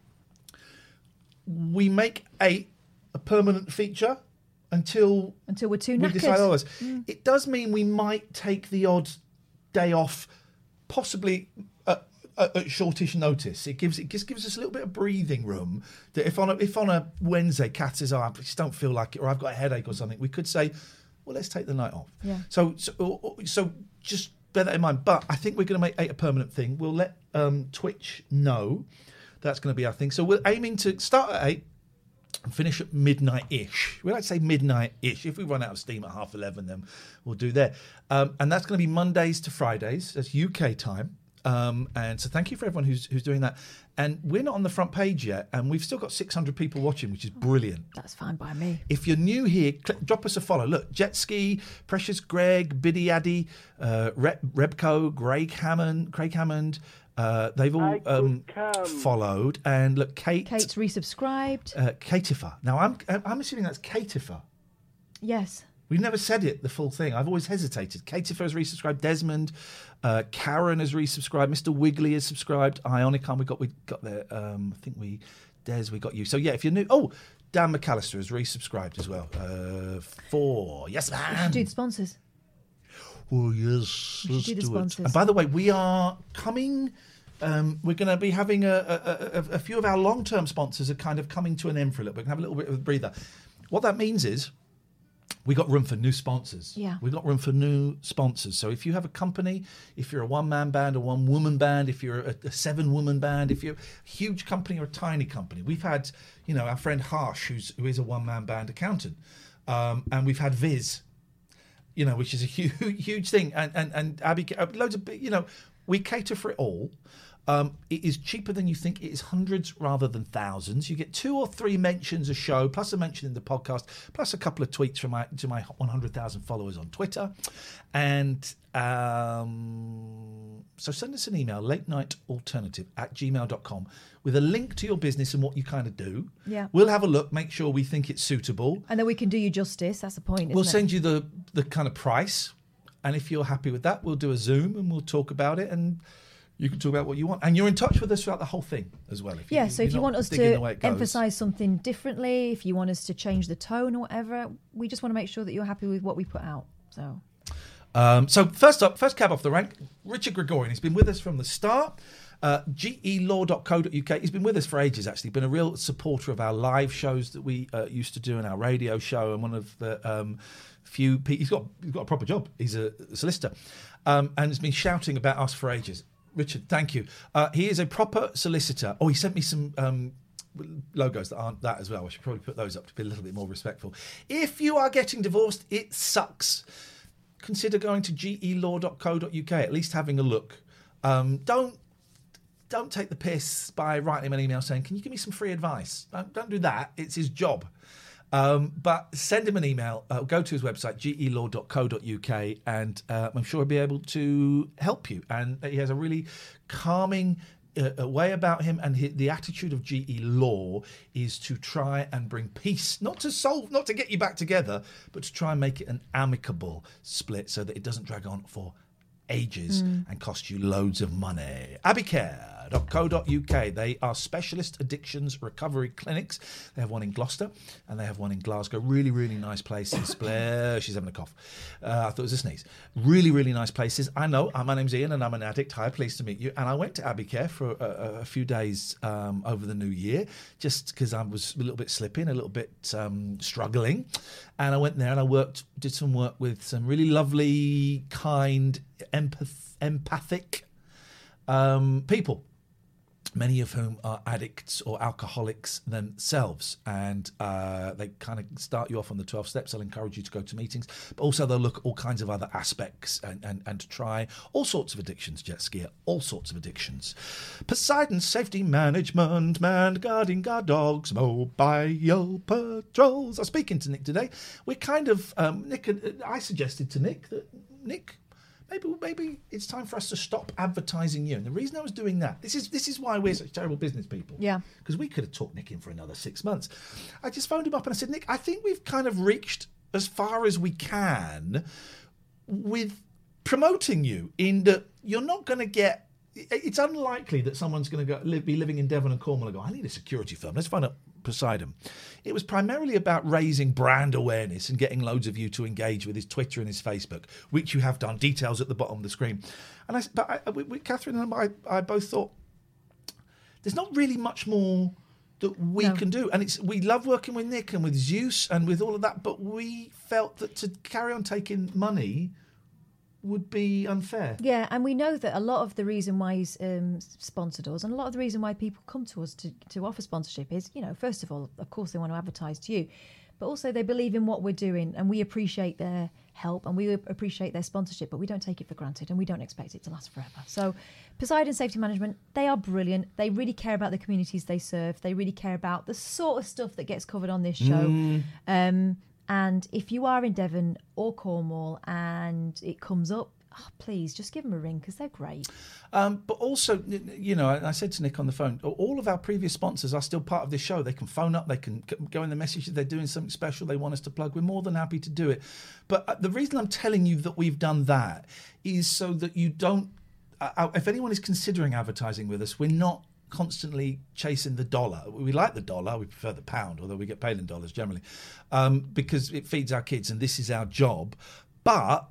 we make eight a permanent feature until until we're too we knackered. decide otherwise. Mm. It does mean we might take the odd day off, possibly at, at, at shortish notice. It gives it just gives us a little bit of breathing room. That if on a, if on a Wednesday, Kat says, "Oh, I just don't feel like it," or "I've got a headache" or something, we could say, "Well, let's take the night off." Yeah. So so so just bear that in mind. But I think we're going to make eight a permanent thing. We'll let um, Twitch know that's going to be our thing. So we're aiming to start at eight. And finish at midnight-ish. We like to say midnight-ish. If we run out of steam at half eleven, then we'll do there. Um, and that's going to be Mondays to Fridays. That's U K time. Um, and so thank you for everyone who's who's doing that. And we're not on the front page yet, and we've still got six hundred people watching, which is brilliant. That's fine by me. If you're new here, click, drop us a follow. Look, Jetski, Precious Greg, Biddy Addy, uh, Reb, Rebco, Greg Hammond, Craig Hammond. Uh, they've all um, followed, and look, Kate. Kate's resubscribed. Uh, Katifer. Now, I'm I'm assuming that's Katifer. Yes. We've never said it, the full thing. I've always hesitated. Katifer has resubscribed. Desmond, uh, Karen has resubscribed. Mister Wiggly has subscribed. Ionicon, we got we got there. Um, I think we, Des, we got you. So yeah, if you're new, oh, Dan McAllister has resubscribed as well. Uh, four, yes, We should man. do the sponsors. Oh yes, We should let's do the do it. sponsors. And by the way, we are coming. Um, we're going to be having a, a, a, a few of our long-term sponsors are kind of coming to an end for a little bit. We can have a little bit of a breather. What that means is we got room for new sponsors. Yeah. We got room for new sponsors. So if you have a company, if you're a one-man band, a one-woman band, if you're a, a seven-woman band, if you're a huge company or a tiny company, we've had, you know, our friend Harsh, who's who is a one-man band accountant, um, and we've had Viz. You know, which is a huge, huge thing, and and and Abby, loads of, you know, we cater for it all. Um, it is cheaper than you think. It is hundreds rather than thousands. You get two or three mentions a show, plus a mention in the podcast, plus a couple of tweets from my to my one hundred thousand followers on Twitter, and um, so send us an email, late night alternative at gmail dot com, with a link to your business and what you kind of do. Yeah. We'll have a look, make sure we think it's suitable. And then we can do you justice. That's the point, isn't We'll it? send you the the kind of price, and if you're happy with that, we'll do a Zoom and we'll talk about it, and you can talk about what you want. And you're in touch with us throughout the whole thing as well. If you, Yeah, so if you're you not want us digging the to way it goes. emphasise something differently, if you want us to change the tone or whatever, we just want to make sure that you're happy with what we put out. So Um, so first up, first cab off the rank, Richard Gregorian. He's been with us from the start. Uh, G E law dot co dot U K. He's been with us for ages, actually. Been a real supporter of our live shows that we uh, used to do in our radio show, and one of the um, few people. He's got he's got a proper job. He's a solicitor, um, and has been shouting about us for ages. Richard, thank you. Uh, he is a proper solicitor. Oh, he sent me some um, logos that aren't that as well. I should probably put those up to be a little bit more respectful. If you are getting divorced, it sucks. Consider going to G E law dot co dot U K, at least having a look. Um, don't don't take the piss by writing him an email saying, can you give me some free advice? Don't, don't do that. It's his job. Um, but send him an email. Uh, go to his website, G E law dot co dot U K, and uh, I'm sure he'll be able to help you. And he has a really calming uh, a way about him, and he, the attitude of G E Law is to try and bring peace, not to solve, not to get you back together, but to try and make it an amicable split so that it doesn't drag on for ages Mm. and cost you loads of money. Abbeycare dot co dot U K. They are specialist addictions recovery clinics. They have one in Gloucester and they have one in Glasgow. Really, really nice places. Blair, she's having a cough. Uh, I thought it was a sneeze. Really, really nice places. I know. Uh, my name's Ian and I'm an addict. Hi, pleased to meet you. And I went to Abbeycare for a, a few days um, over the new year, just because I was a little bit slipping, a little bit um, struggling. And I went there and I worked, did some work with some really lovely, kind, empath, empathic um, people. many of whom are addicts or alcoholics themselves. And uh, they kind of start you off on the twelve steps. They'll encourage you to go to meetings, but also they'll look at all kinds of other aspects and, and, and to try all sorts of addictions, jet skier, all sorts of addictions. Poseidon Safety Management, manned guarding guard dogs, mobile patrols. I was speaking to Nick today. We're kind of, um, Nick, I suggested to Nick that, Nick, Maybe, maybe it's time for us to stop advertising you. And the reason I was doing that, this is this is why we're such terrible business people. Yeah. Because we could have talked Nick in for another six months. I just phoned him up and I said, Nick, I think we've kind of reached as far as we can with promoting you in that you're not going to get... It's unlikely that someone's going to go live, be living in Devon and Cornwall and go, I need a security firm. Let's find out Poseidon. It was primarily about raising brand awareness and getting loads of you to engage with his Twitter and his Facebook, which you have done. Details at the bottom of the screen. And I, but I, we, we, Catherine and I, I both thought there's not really much more that we No. can do. And it's we love working with Nick and with Zeus and with all of that, but we felt that to carry on taking money would be unfair. Yeah, and we know that a lot of the reason why he's um, sponsored us and a lot of the reason why people come to us to, to offer sponsorship is, you know, first of all, of course, they want to advertise to you, but also they believe in what we're doing and we appreciate their help and we appreciate their sponsorship, but we don't take it for granted and we don't expect it to last forever. So Poseidon Safety Management, they are brilliant. They really care about the communities they serve. They really care about the sort of stuff that gets covered on this show. Mm. Um, and if you are in Devon or Cornwall and it comes up, oh, please just give them a ring because they're great. Um, but also, you know, I said to Nick on the phone, all of our previous sponsors are still part of this show. They can phone up, they can go in the message that they're doing something special they want us to plug. We're more than happy to do it. But the reason I'm telling you that we've done that is so that you don't, uh, if anyone is considering advertising with us, we're not constantly chasing the dollar. We like the dollar, we prefer the pound, although we get paid in dollars generally, um, because it feeds our kids and this is our job. But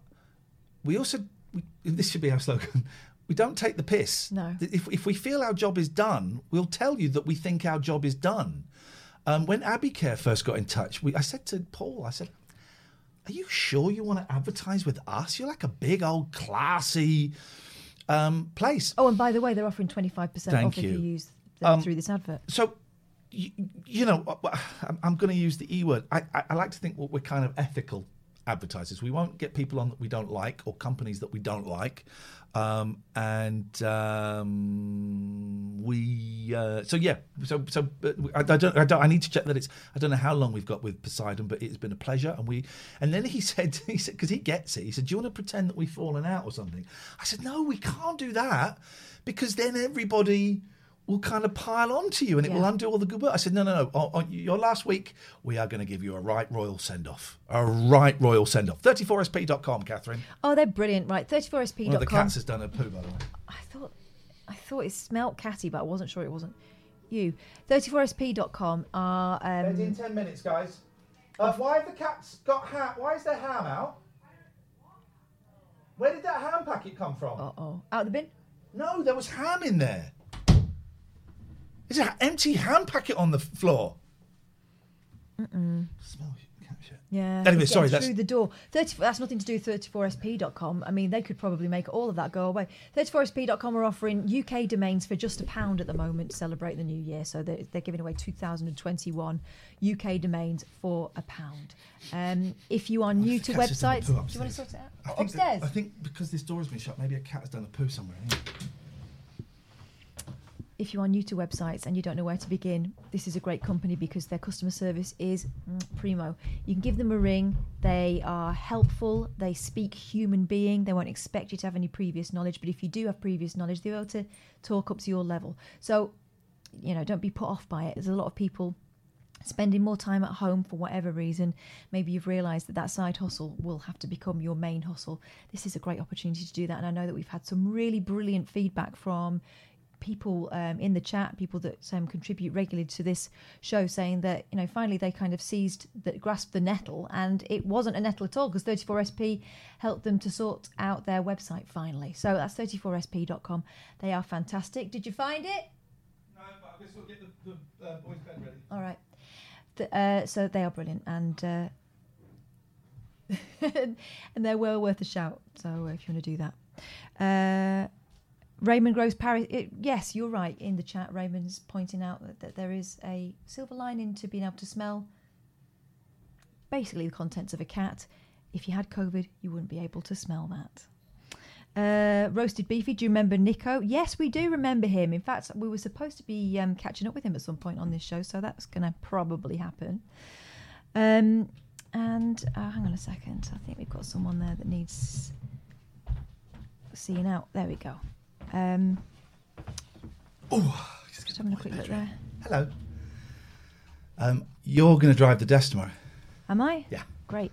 we also, we, this should be our slogan, we don't take the piss. No. If, if we feel our job is done, we'll tell you that we think our job is done. Um, when Abbycare first got in touch, we, I said to Paul, I said, are you sure you want to advertise with us? You're like a big old classy um, place. Oh, and by the way, they're offering twenty-five percent Thank off you. if you use them Um, through this advert. So, you, you know, I'm, I'm going to use the E word. I, I, I like to think we're kind of ethical advertisers. We won't get people on that we don't like or companies that we don't like. Um, and um, we, uh, so yeah, so so uh, I, I don't, I don't, I need to check that it's. I don't know how long we've got with Poseidon, but it's been a pleasure. And we, and then he said, he said, because he gets it. He said, "Do you want to pretend that we've fallen out or something?" I said, "No, we can't do that because then everybody will kind of pile onto you and it Yeah. will undo all the good work." I said, no, no, no. On, on your last week, we are going to give you a right royal send-off. A right royal send-off. thirty-four S P dot com, Catherine. Oh, they're brilliant. Right, thirty-four S P dot com. One of the cats has done a poo, by the way. I thought I thought it smelt catty, but I wasn't sure it wasn't you. thirty-four S P dot com are... Um, in ten minutes, guys. Uh, why have the cats got ham? Why is there ham out? Where did that ham packet come from? Uh-oh. Out the bin? No, there was ham in there. There's an empty ham packet on the floor. Mm-mm. Smell cat shit. Yeah. Anyway, it's sorry, getting that's- through the door. thirty That's nothing to do with thirty-four S P dot com. I mean, they could probably make all of that go away. thirty-four S P dot com are offering U K domains for just a pound at the moment to celebrate the new year. So they're, they're giving away two thousand twenty-one U K domains for a pound. Um, if you are new to cat's just done a websites, poo do you want to upstairs. sort it out? I think Upstairs. That, I think because this door has been shut, maybe a cat has done a poo somewhere. Yeah. If you are new to websites and you don't know where to begin, this is a great company because their customer service is mm, primo. You can give them a ring. They are helpful. They speak human being. They won't expect you to have any previous knowledge, but if you do have previous knowledge, they're able to talk up to your level. So, you know, don't be put off by it. There's a lot of people spending more time at home for whatever reason. Maybe you've realised that that side hustle will have to become your main hustle. This is a great opportunity to do that, and I know that we've had some really brilliant feedback from people um, in the chat, people that um, contribute regularly to this show, saying that, you know, finally they kind of seized, the, grasped the nettle, and it wasn't a nettle at all because thirty-four S P helped them to sort out their website finally. So that's thirty-four S P dot com. They are fantastic. Did you find it? No, but I guess we'll get the, the uh, boys' bed ready. All right. The, uh, so they are brilliant, and uh, and they're well worth a shout. So if you want to do that. Uh, Raymond Groves Paris. It, yes, you're right. In the chat, Raymond's pointing out that, that there is a silver lining to being able to smell basically the contents of a cat. If you had COVID, you wouldn't be able to smell that. Uh, roasted Beefy, do you remember Nico? Yes, we do remember him. In fact, we were supposed to be um, catching up with him at some point on this show, so that's going to probably happen. Um, and uh, hang on a second. I think we've got someone there that needs seeing out. There we go. Um, oh, just having a quick look there. Hello. Um, you're going to drive the desk tomorrow. Am I? Yeah. Great.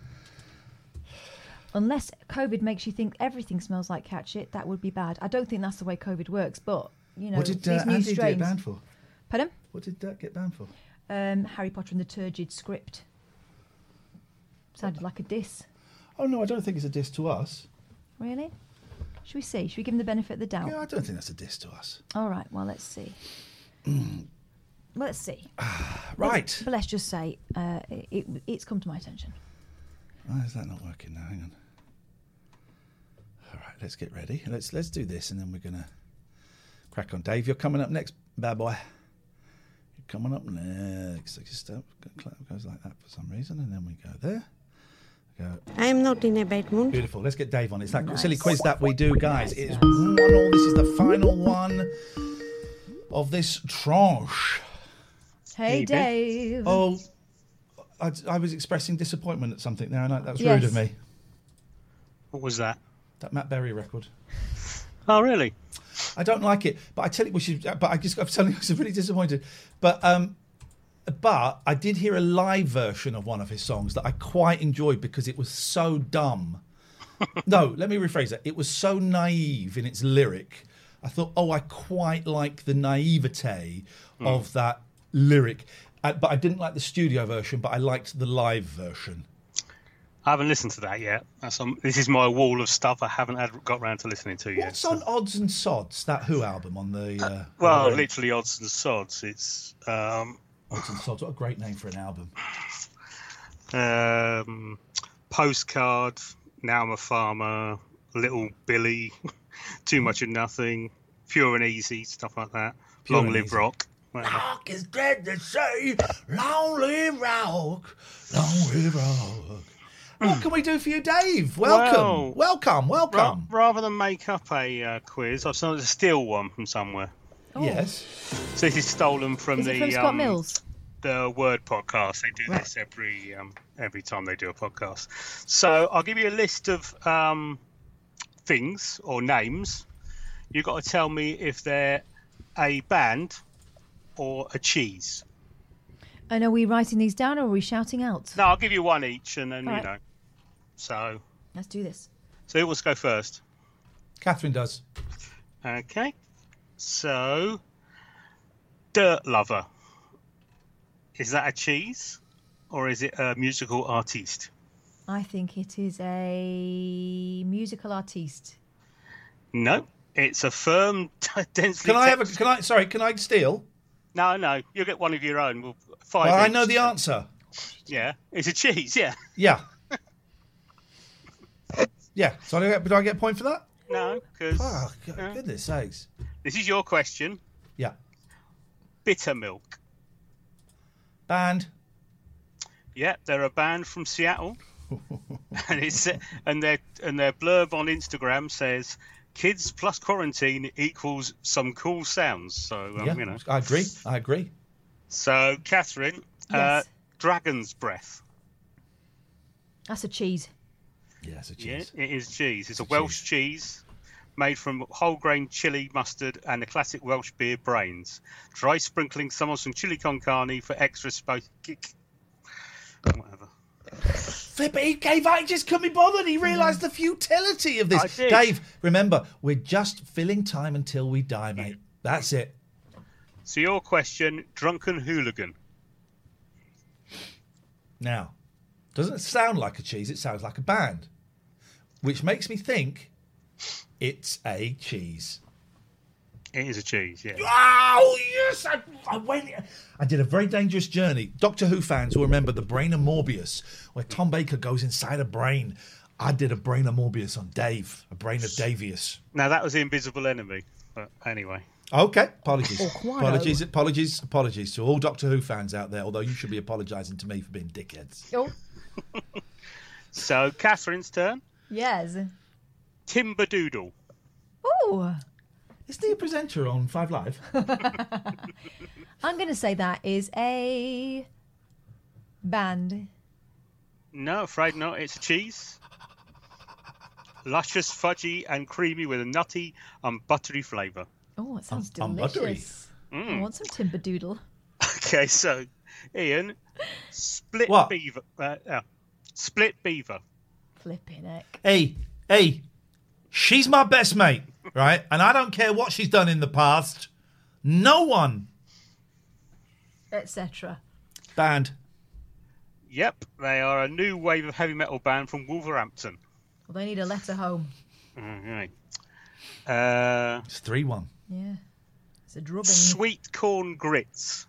Unless COVID makes you think everything smells like cat shit, that would be bad. I don't think that's the way COVID works, but, you know, what did these uh, new Andy strains... get banned for? Pardon? What did that get banned for? Um, Harry Potter and the Turgid script. Sounded like a diss. Oh, no, I don't think it's a diss to us. Really? Should we see? Should we give him the benefit of the doubt? Yeah, I don't think that's a diss to us. All right, well, let's see. Let's see. Right. But, but let's just say uh, it, it, it's come to my attention. Why is that not working now? Hang on. All right, let's get ready. Let's let's do this, and then we're gonna crack on. Dave, you're coming up next, bad boy. You're coming up next. So just up, goes like that for some reason, and then we go there. Go. I'm not in a bad mood. Beautiful. Let's get Dave on. It's that Nice. silly quiz that we do, guys. It is one all. This is the final one of this tranche. Hey, Dave. Oh, I, I was expressing disappointment at something there, and I, that was Yes. rude of me. What was that? That Matt Berry record. Oh, really? I don't like it, but I tell you, we should. But I just, I'm telling you, I was really disappointed. But um, but I did hear a live version of one of his songs that I quite enjoyed because it was so dumb. No, let me rephrase that. It was so naive in its lyric. I thought, oh, I quite like the naivete Mm. of that lyric. Uh, but I didn't like the studio version, but I liked the live version. I haven't listened to that yet. That's on, this is my wall of stuff I haven't had, got round to listening to yet. What's on Odds and Sods, that Who album on the... Uh, Well, the- literally odds and sods. It's um, Odds and Sods, what a great name for an album. um, Postcard, Now I'm a Farmer, Little Billy, Too Much of Nothing, Pure and Easy, stuff like that. Pure Long and Live Easy. Rock. whatever. Rock is dead to say, long live rock, long live rock. What can we do for you, Dave? Welcome, Well, welcome, welcome. Ra- rather than make up a uh, quiz, I've started to steal one from somewhere. Oh. Yes. So this is stolen from Is the it from Scott um, Mills? the Word podcast. They do Right. this every um, every time they do a podcast. So I'll give you a list of um, things or names. You've got to tell me if they're a band or a cheese. And are we writing these down or are we shouting out? No, I'll give you one each, and then All you right. know. So, Let's do this. so who wants to go first? Catherine does. Okay. So, Dirt Lover. Is that a cheese, or is it a musical artiste? I think it is a musical artiste. No, it's a firm, densely. Can I have a? textured- Can I? Sorry, can I steal? No, no, you'll get one of your own. We'll five. Well, I each. know the answer. Yeah, it's a cheese. Yeah. Yeah. Yeah. So do I get, do I get a point for that? No, because Oh, go- goodness sakes. this is your question. Yeah. Bitter Milk. Band. Yeah, they're a band from Seattle, and it's and their and their blurb on Instagram says, "Kids plus quarantine equals some cool sounds." So um, Yeah, you know. I agree. I agree. So Catherine, uh, Yes. Dragon's Breath. That's a cheese. Yeah, it's a cheese. Yeah, it is cheese. It's a Welsh cheese. Made from whole grain chili, mustard, and the classic Welsh beer brains. Dry sprinkling some on some chili con carne for extra spice kick. Whatever. Flip it, he gave out, he just couldn't be bothered. He realised the futility of this. I did. Dave, remember, we're just filling time until we die, mate. That's it. So your question, Drunken Hooligan. Now, doesn't sound like a cheese, it sounds like a band. Which makes me think it's a cheese. It is a cheese, yeah. Oh, yes! I, I went. I did a very dangerous journey. Doctor Who fans will remember the Brain of Morbius, where Tom Baker goes inside a brain. I did a Brain of Morbius on Dave, a Brain of Davius. Now that was the Invisible Enemy. But anyway. Okay, apologies. Or Quano. Apologies, apologies, apologies to all Doctor Who fans out there, although you should be apologising to me for being dickheads. Oh. So, Catherine's turn. Yes. Timberdoodle. Oh. Isn't he a presenter on Five Live? I'm going to say that is a band. No, afraid not. It's cheese. Luscious, fudgy, and creamy with a nutty and buttery flavour. Oh, it sounds Um, buttery. delicious. Mm. I want some Timberdoodle. Okay, so Ian, split What? beaver. Uh, uh, split beaver. Flipping heck. Hey, hey, she's my best mate, right? And I don't care what she's done in the past. No one. et cetera. Band. Yep, they are a new wave of heavy metal band from Wolverhampton. Well, they need a letter home. All right. Uh, It's three one. Yeah. It's a drubbing. Sweet corn grits.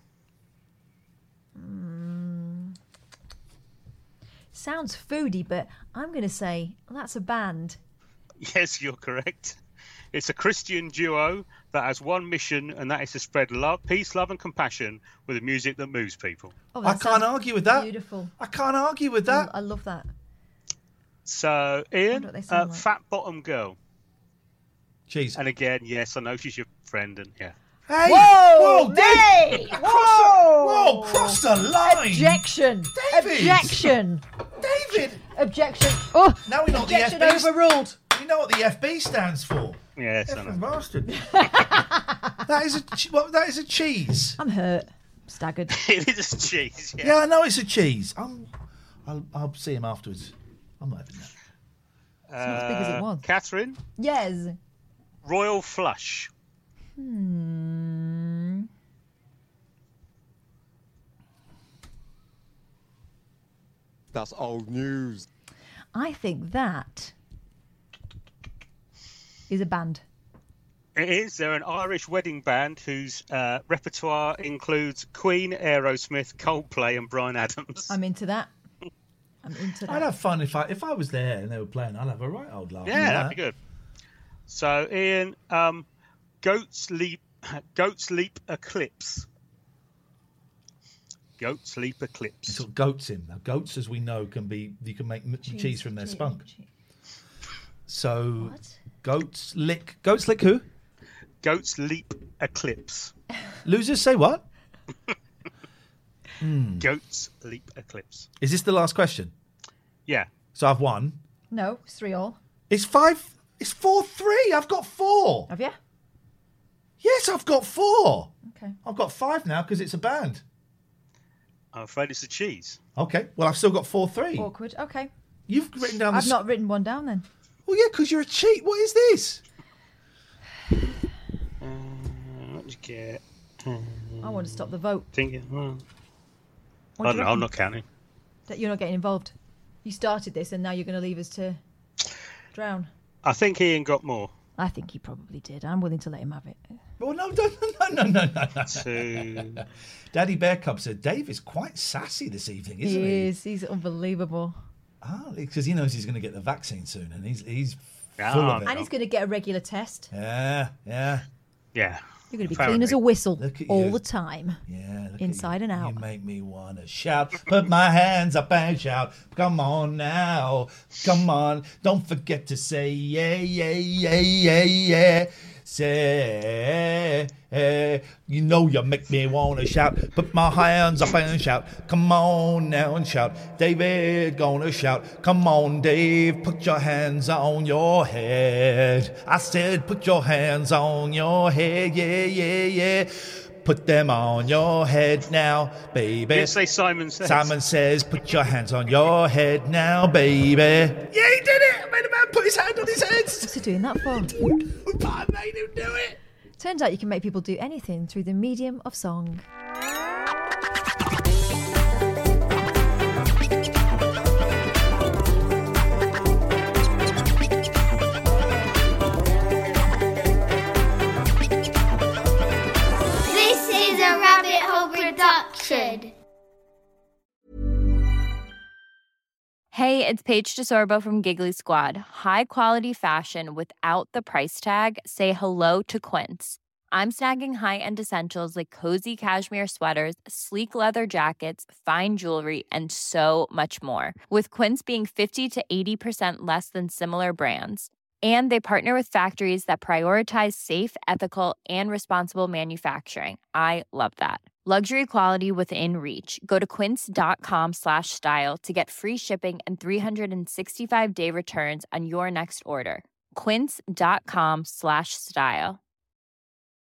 Mm. Sounds foodie, but I'm going to say well, that's a band. Yes, you're correct. It's a Christian duo that has one mission, and that is to spread love, peace, love, and compassion with the music that moves people. Oh, I that can't sounds argue with that. Beautiful. I can't argue with I, that. I love that. So, wonder Ian, what they uh, sound like. Fat Bottom Girl. Cheese. And again, yes, I know she's your friend, and yeah. Hey! Whoa, Whoa, mate! David! Whoa! Whoa, cross the line! Objection! David! Objection! David! Objection! Oh! Now we know what the Objection F B overruled. We know what the F B stands for. Yes, I Effing know. bastard. that is a che- what, that is a cheese. I'm hurt. Staggered. It is a cheese, yeah. Yeah, I know it's a cheese. I'm, I'll, I'll see him afterwards. I'm not having that. It's not as big as it was. Catherine, Yes. Royal Flush. Hmm. That's old news. I think that is a band. It is. They're an Irish wedding band whose uh, repertoire includes Queen, Aerosmith, Coldplay, and Bryan Adams. I'm into that. I'm into I'd that. have fun if I if I was there and they were playing. I'd have a right old laugh. Yeah, at that'd be good. So, Ian, um, Goats Leap, Goats Leap Eclipse. Goats Leap Eclipse. It's got goats in. Now, goats, as we know, can be you can make m- cheese, from their cheese, spunk. cheese. So, goats lick. Goats lick who? Goats Leap Eclipse. Losers say what? Hmm. Goats Leap Eclipse. Is this the last question? Yeah. So I've won. No, it's three all. It's five. It's four three. I've got four. Have you? Yes, I've got four. Okay. I've got five now because it's a band. I'm afraid it's a cheese. Okay. Well, I've still got four three. Awkward. Okay. You've written down. I've the not written one down then. Well, yeah, because you're a cheat. What is this? Uh, what did you get? I want to stop the vote. Think it. Well, What I do don't you know. I'm reckon? not counting. That you're not getting involved. You started this and now you're going to leave us to drown. I think Ian got more. I think he probably did. I'm willing to let him have it. Well, no, no, no, no, no, no, no. Two. Daddy Bear Cub said Dave is quite sassy this evening, isn't he? He is. He's unbelievable. Ah, because he knows he's going to get the vaccine soon, and he's he's Ah, full of it. And he's going to get a regular test. Yeah, yeah. Yeah. You're going to be Apparently. clean as a whistle Look at all you. the time. Yeah, look at Inside and out. You make me want to shout. Put my hands up and shout. Come on now. Come on. Don't forget to say yeah, yeah, yeah, yeah, yeah. Say, eh, you know you make me want to shout. Put my hands up and shout. Come on now and shout. David gonna shout. Come on, Dave. Put your hands on your head. I said, put your hands on your head. Yeah, yeah, yeah. Put them on your head now, baby. You didn't say Simon Says. Simon Says, put your hands on your head now, baby. Yeah, he did it. I made a man put his hand on his head. What's he doing that for? I made him do it. Turns out you can make people do anything through the medium of song. This is a Rabbit Hole production. Hey, it's Paige DeSorbo from Giggly Squad. High quality fashion without the price tag. Say hello to Quince. I'm snagging high-end essentials like cozy cashmere sweaters, sleek leather jackets, fine jewelry, and so much more. With Quince being fifty to eighty percent less than similar brands. And they partner with factories that prioritize safe, ethical, and responsible manufacturing. I love that. Luxury quality within reach. Go to quince.com slash style to get free shipping and three sixty-five day returns on your next order. Quince.com slash style.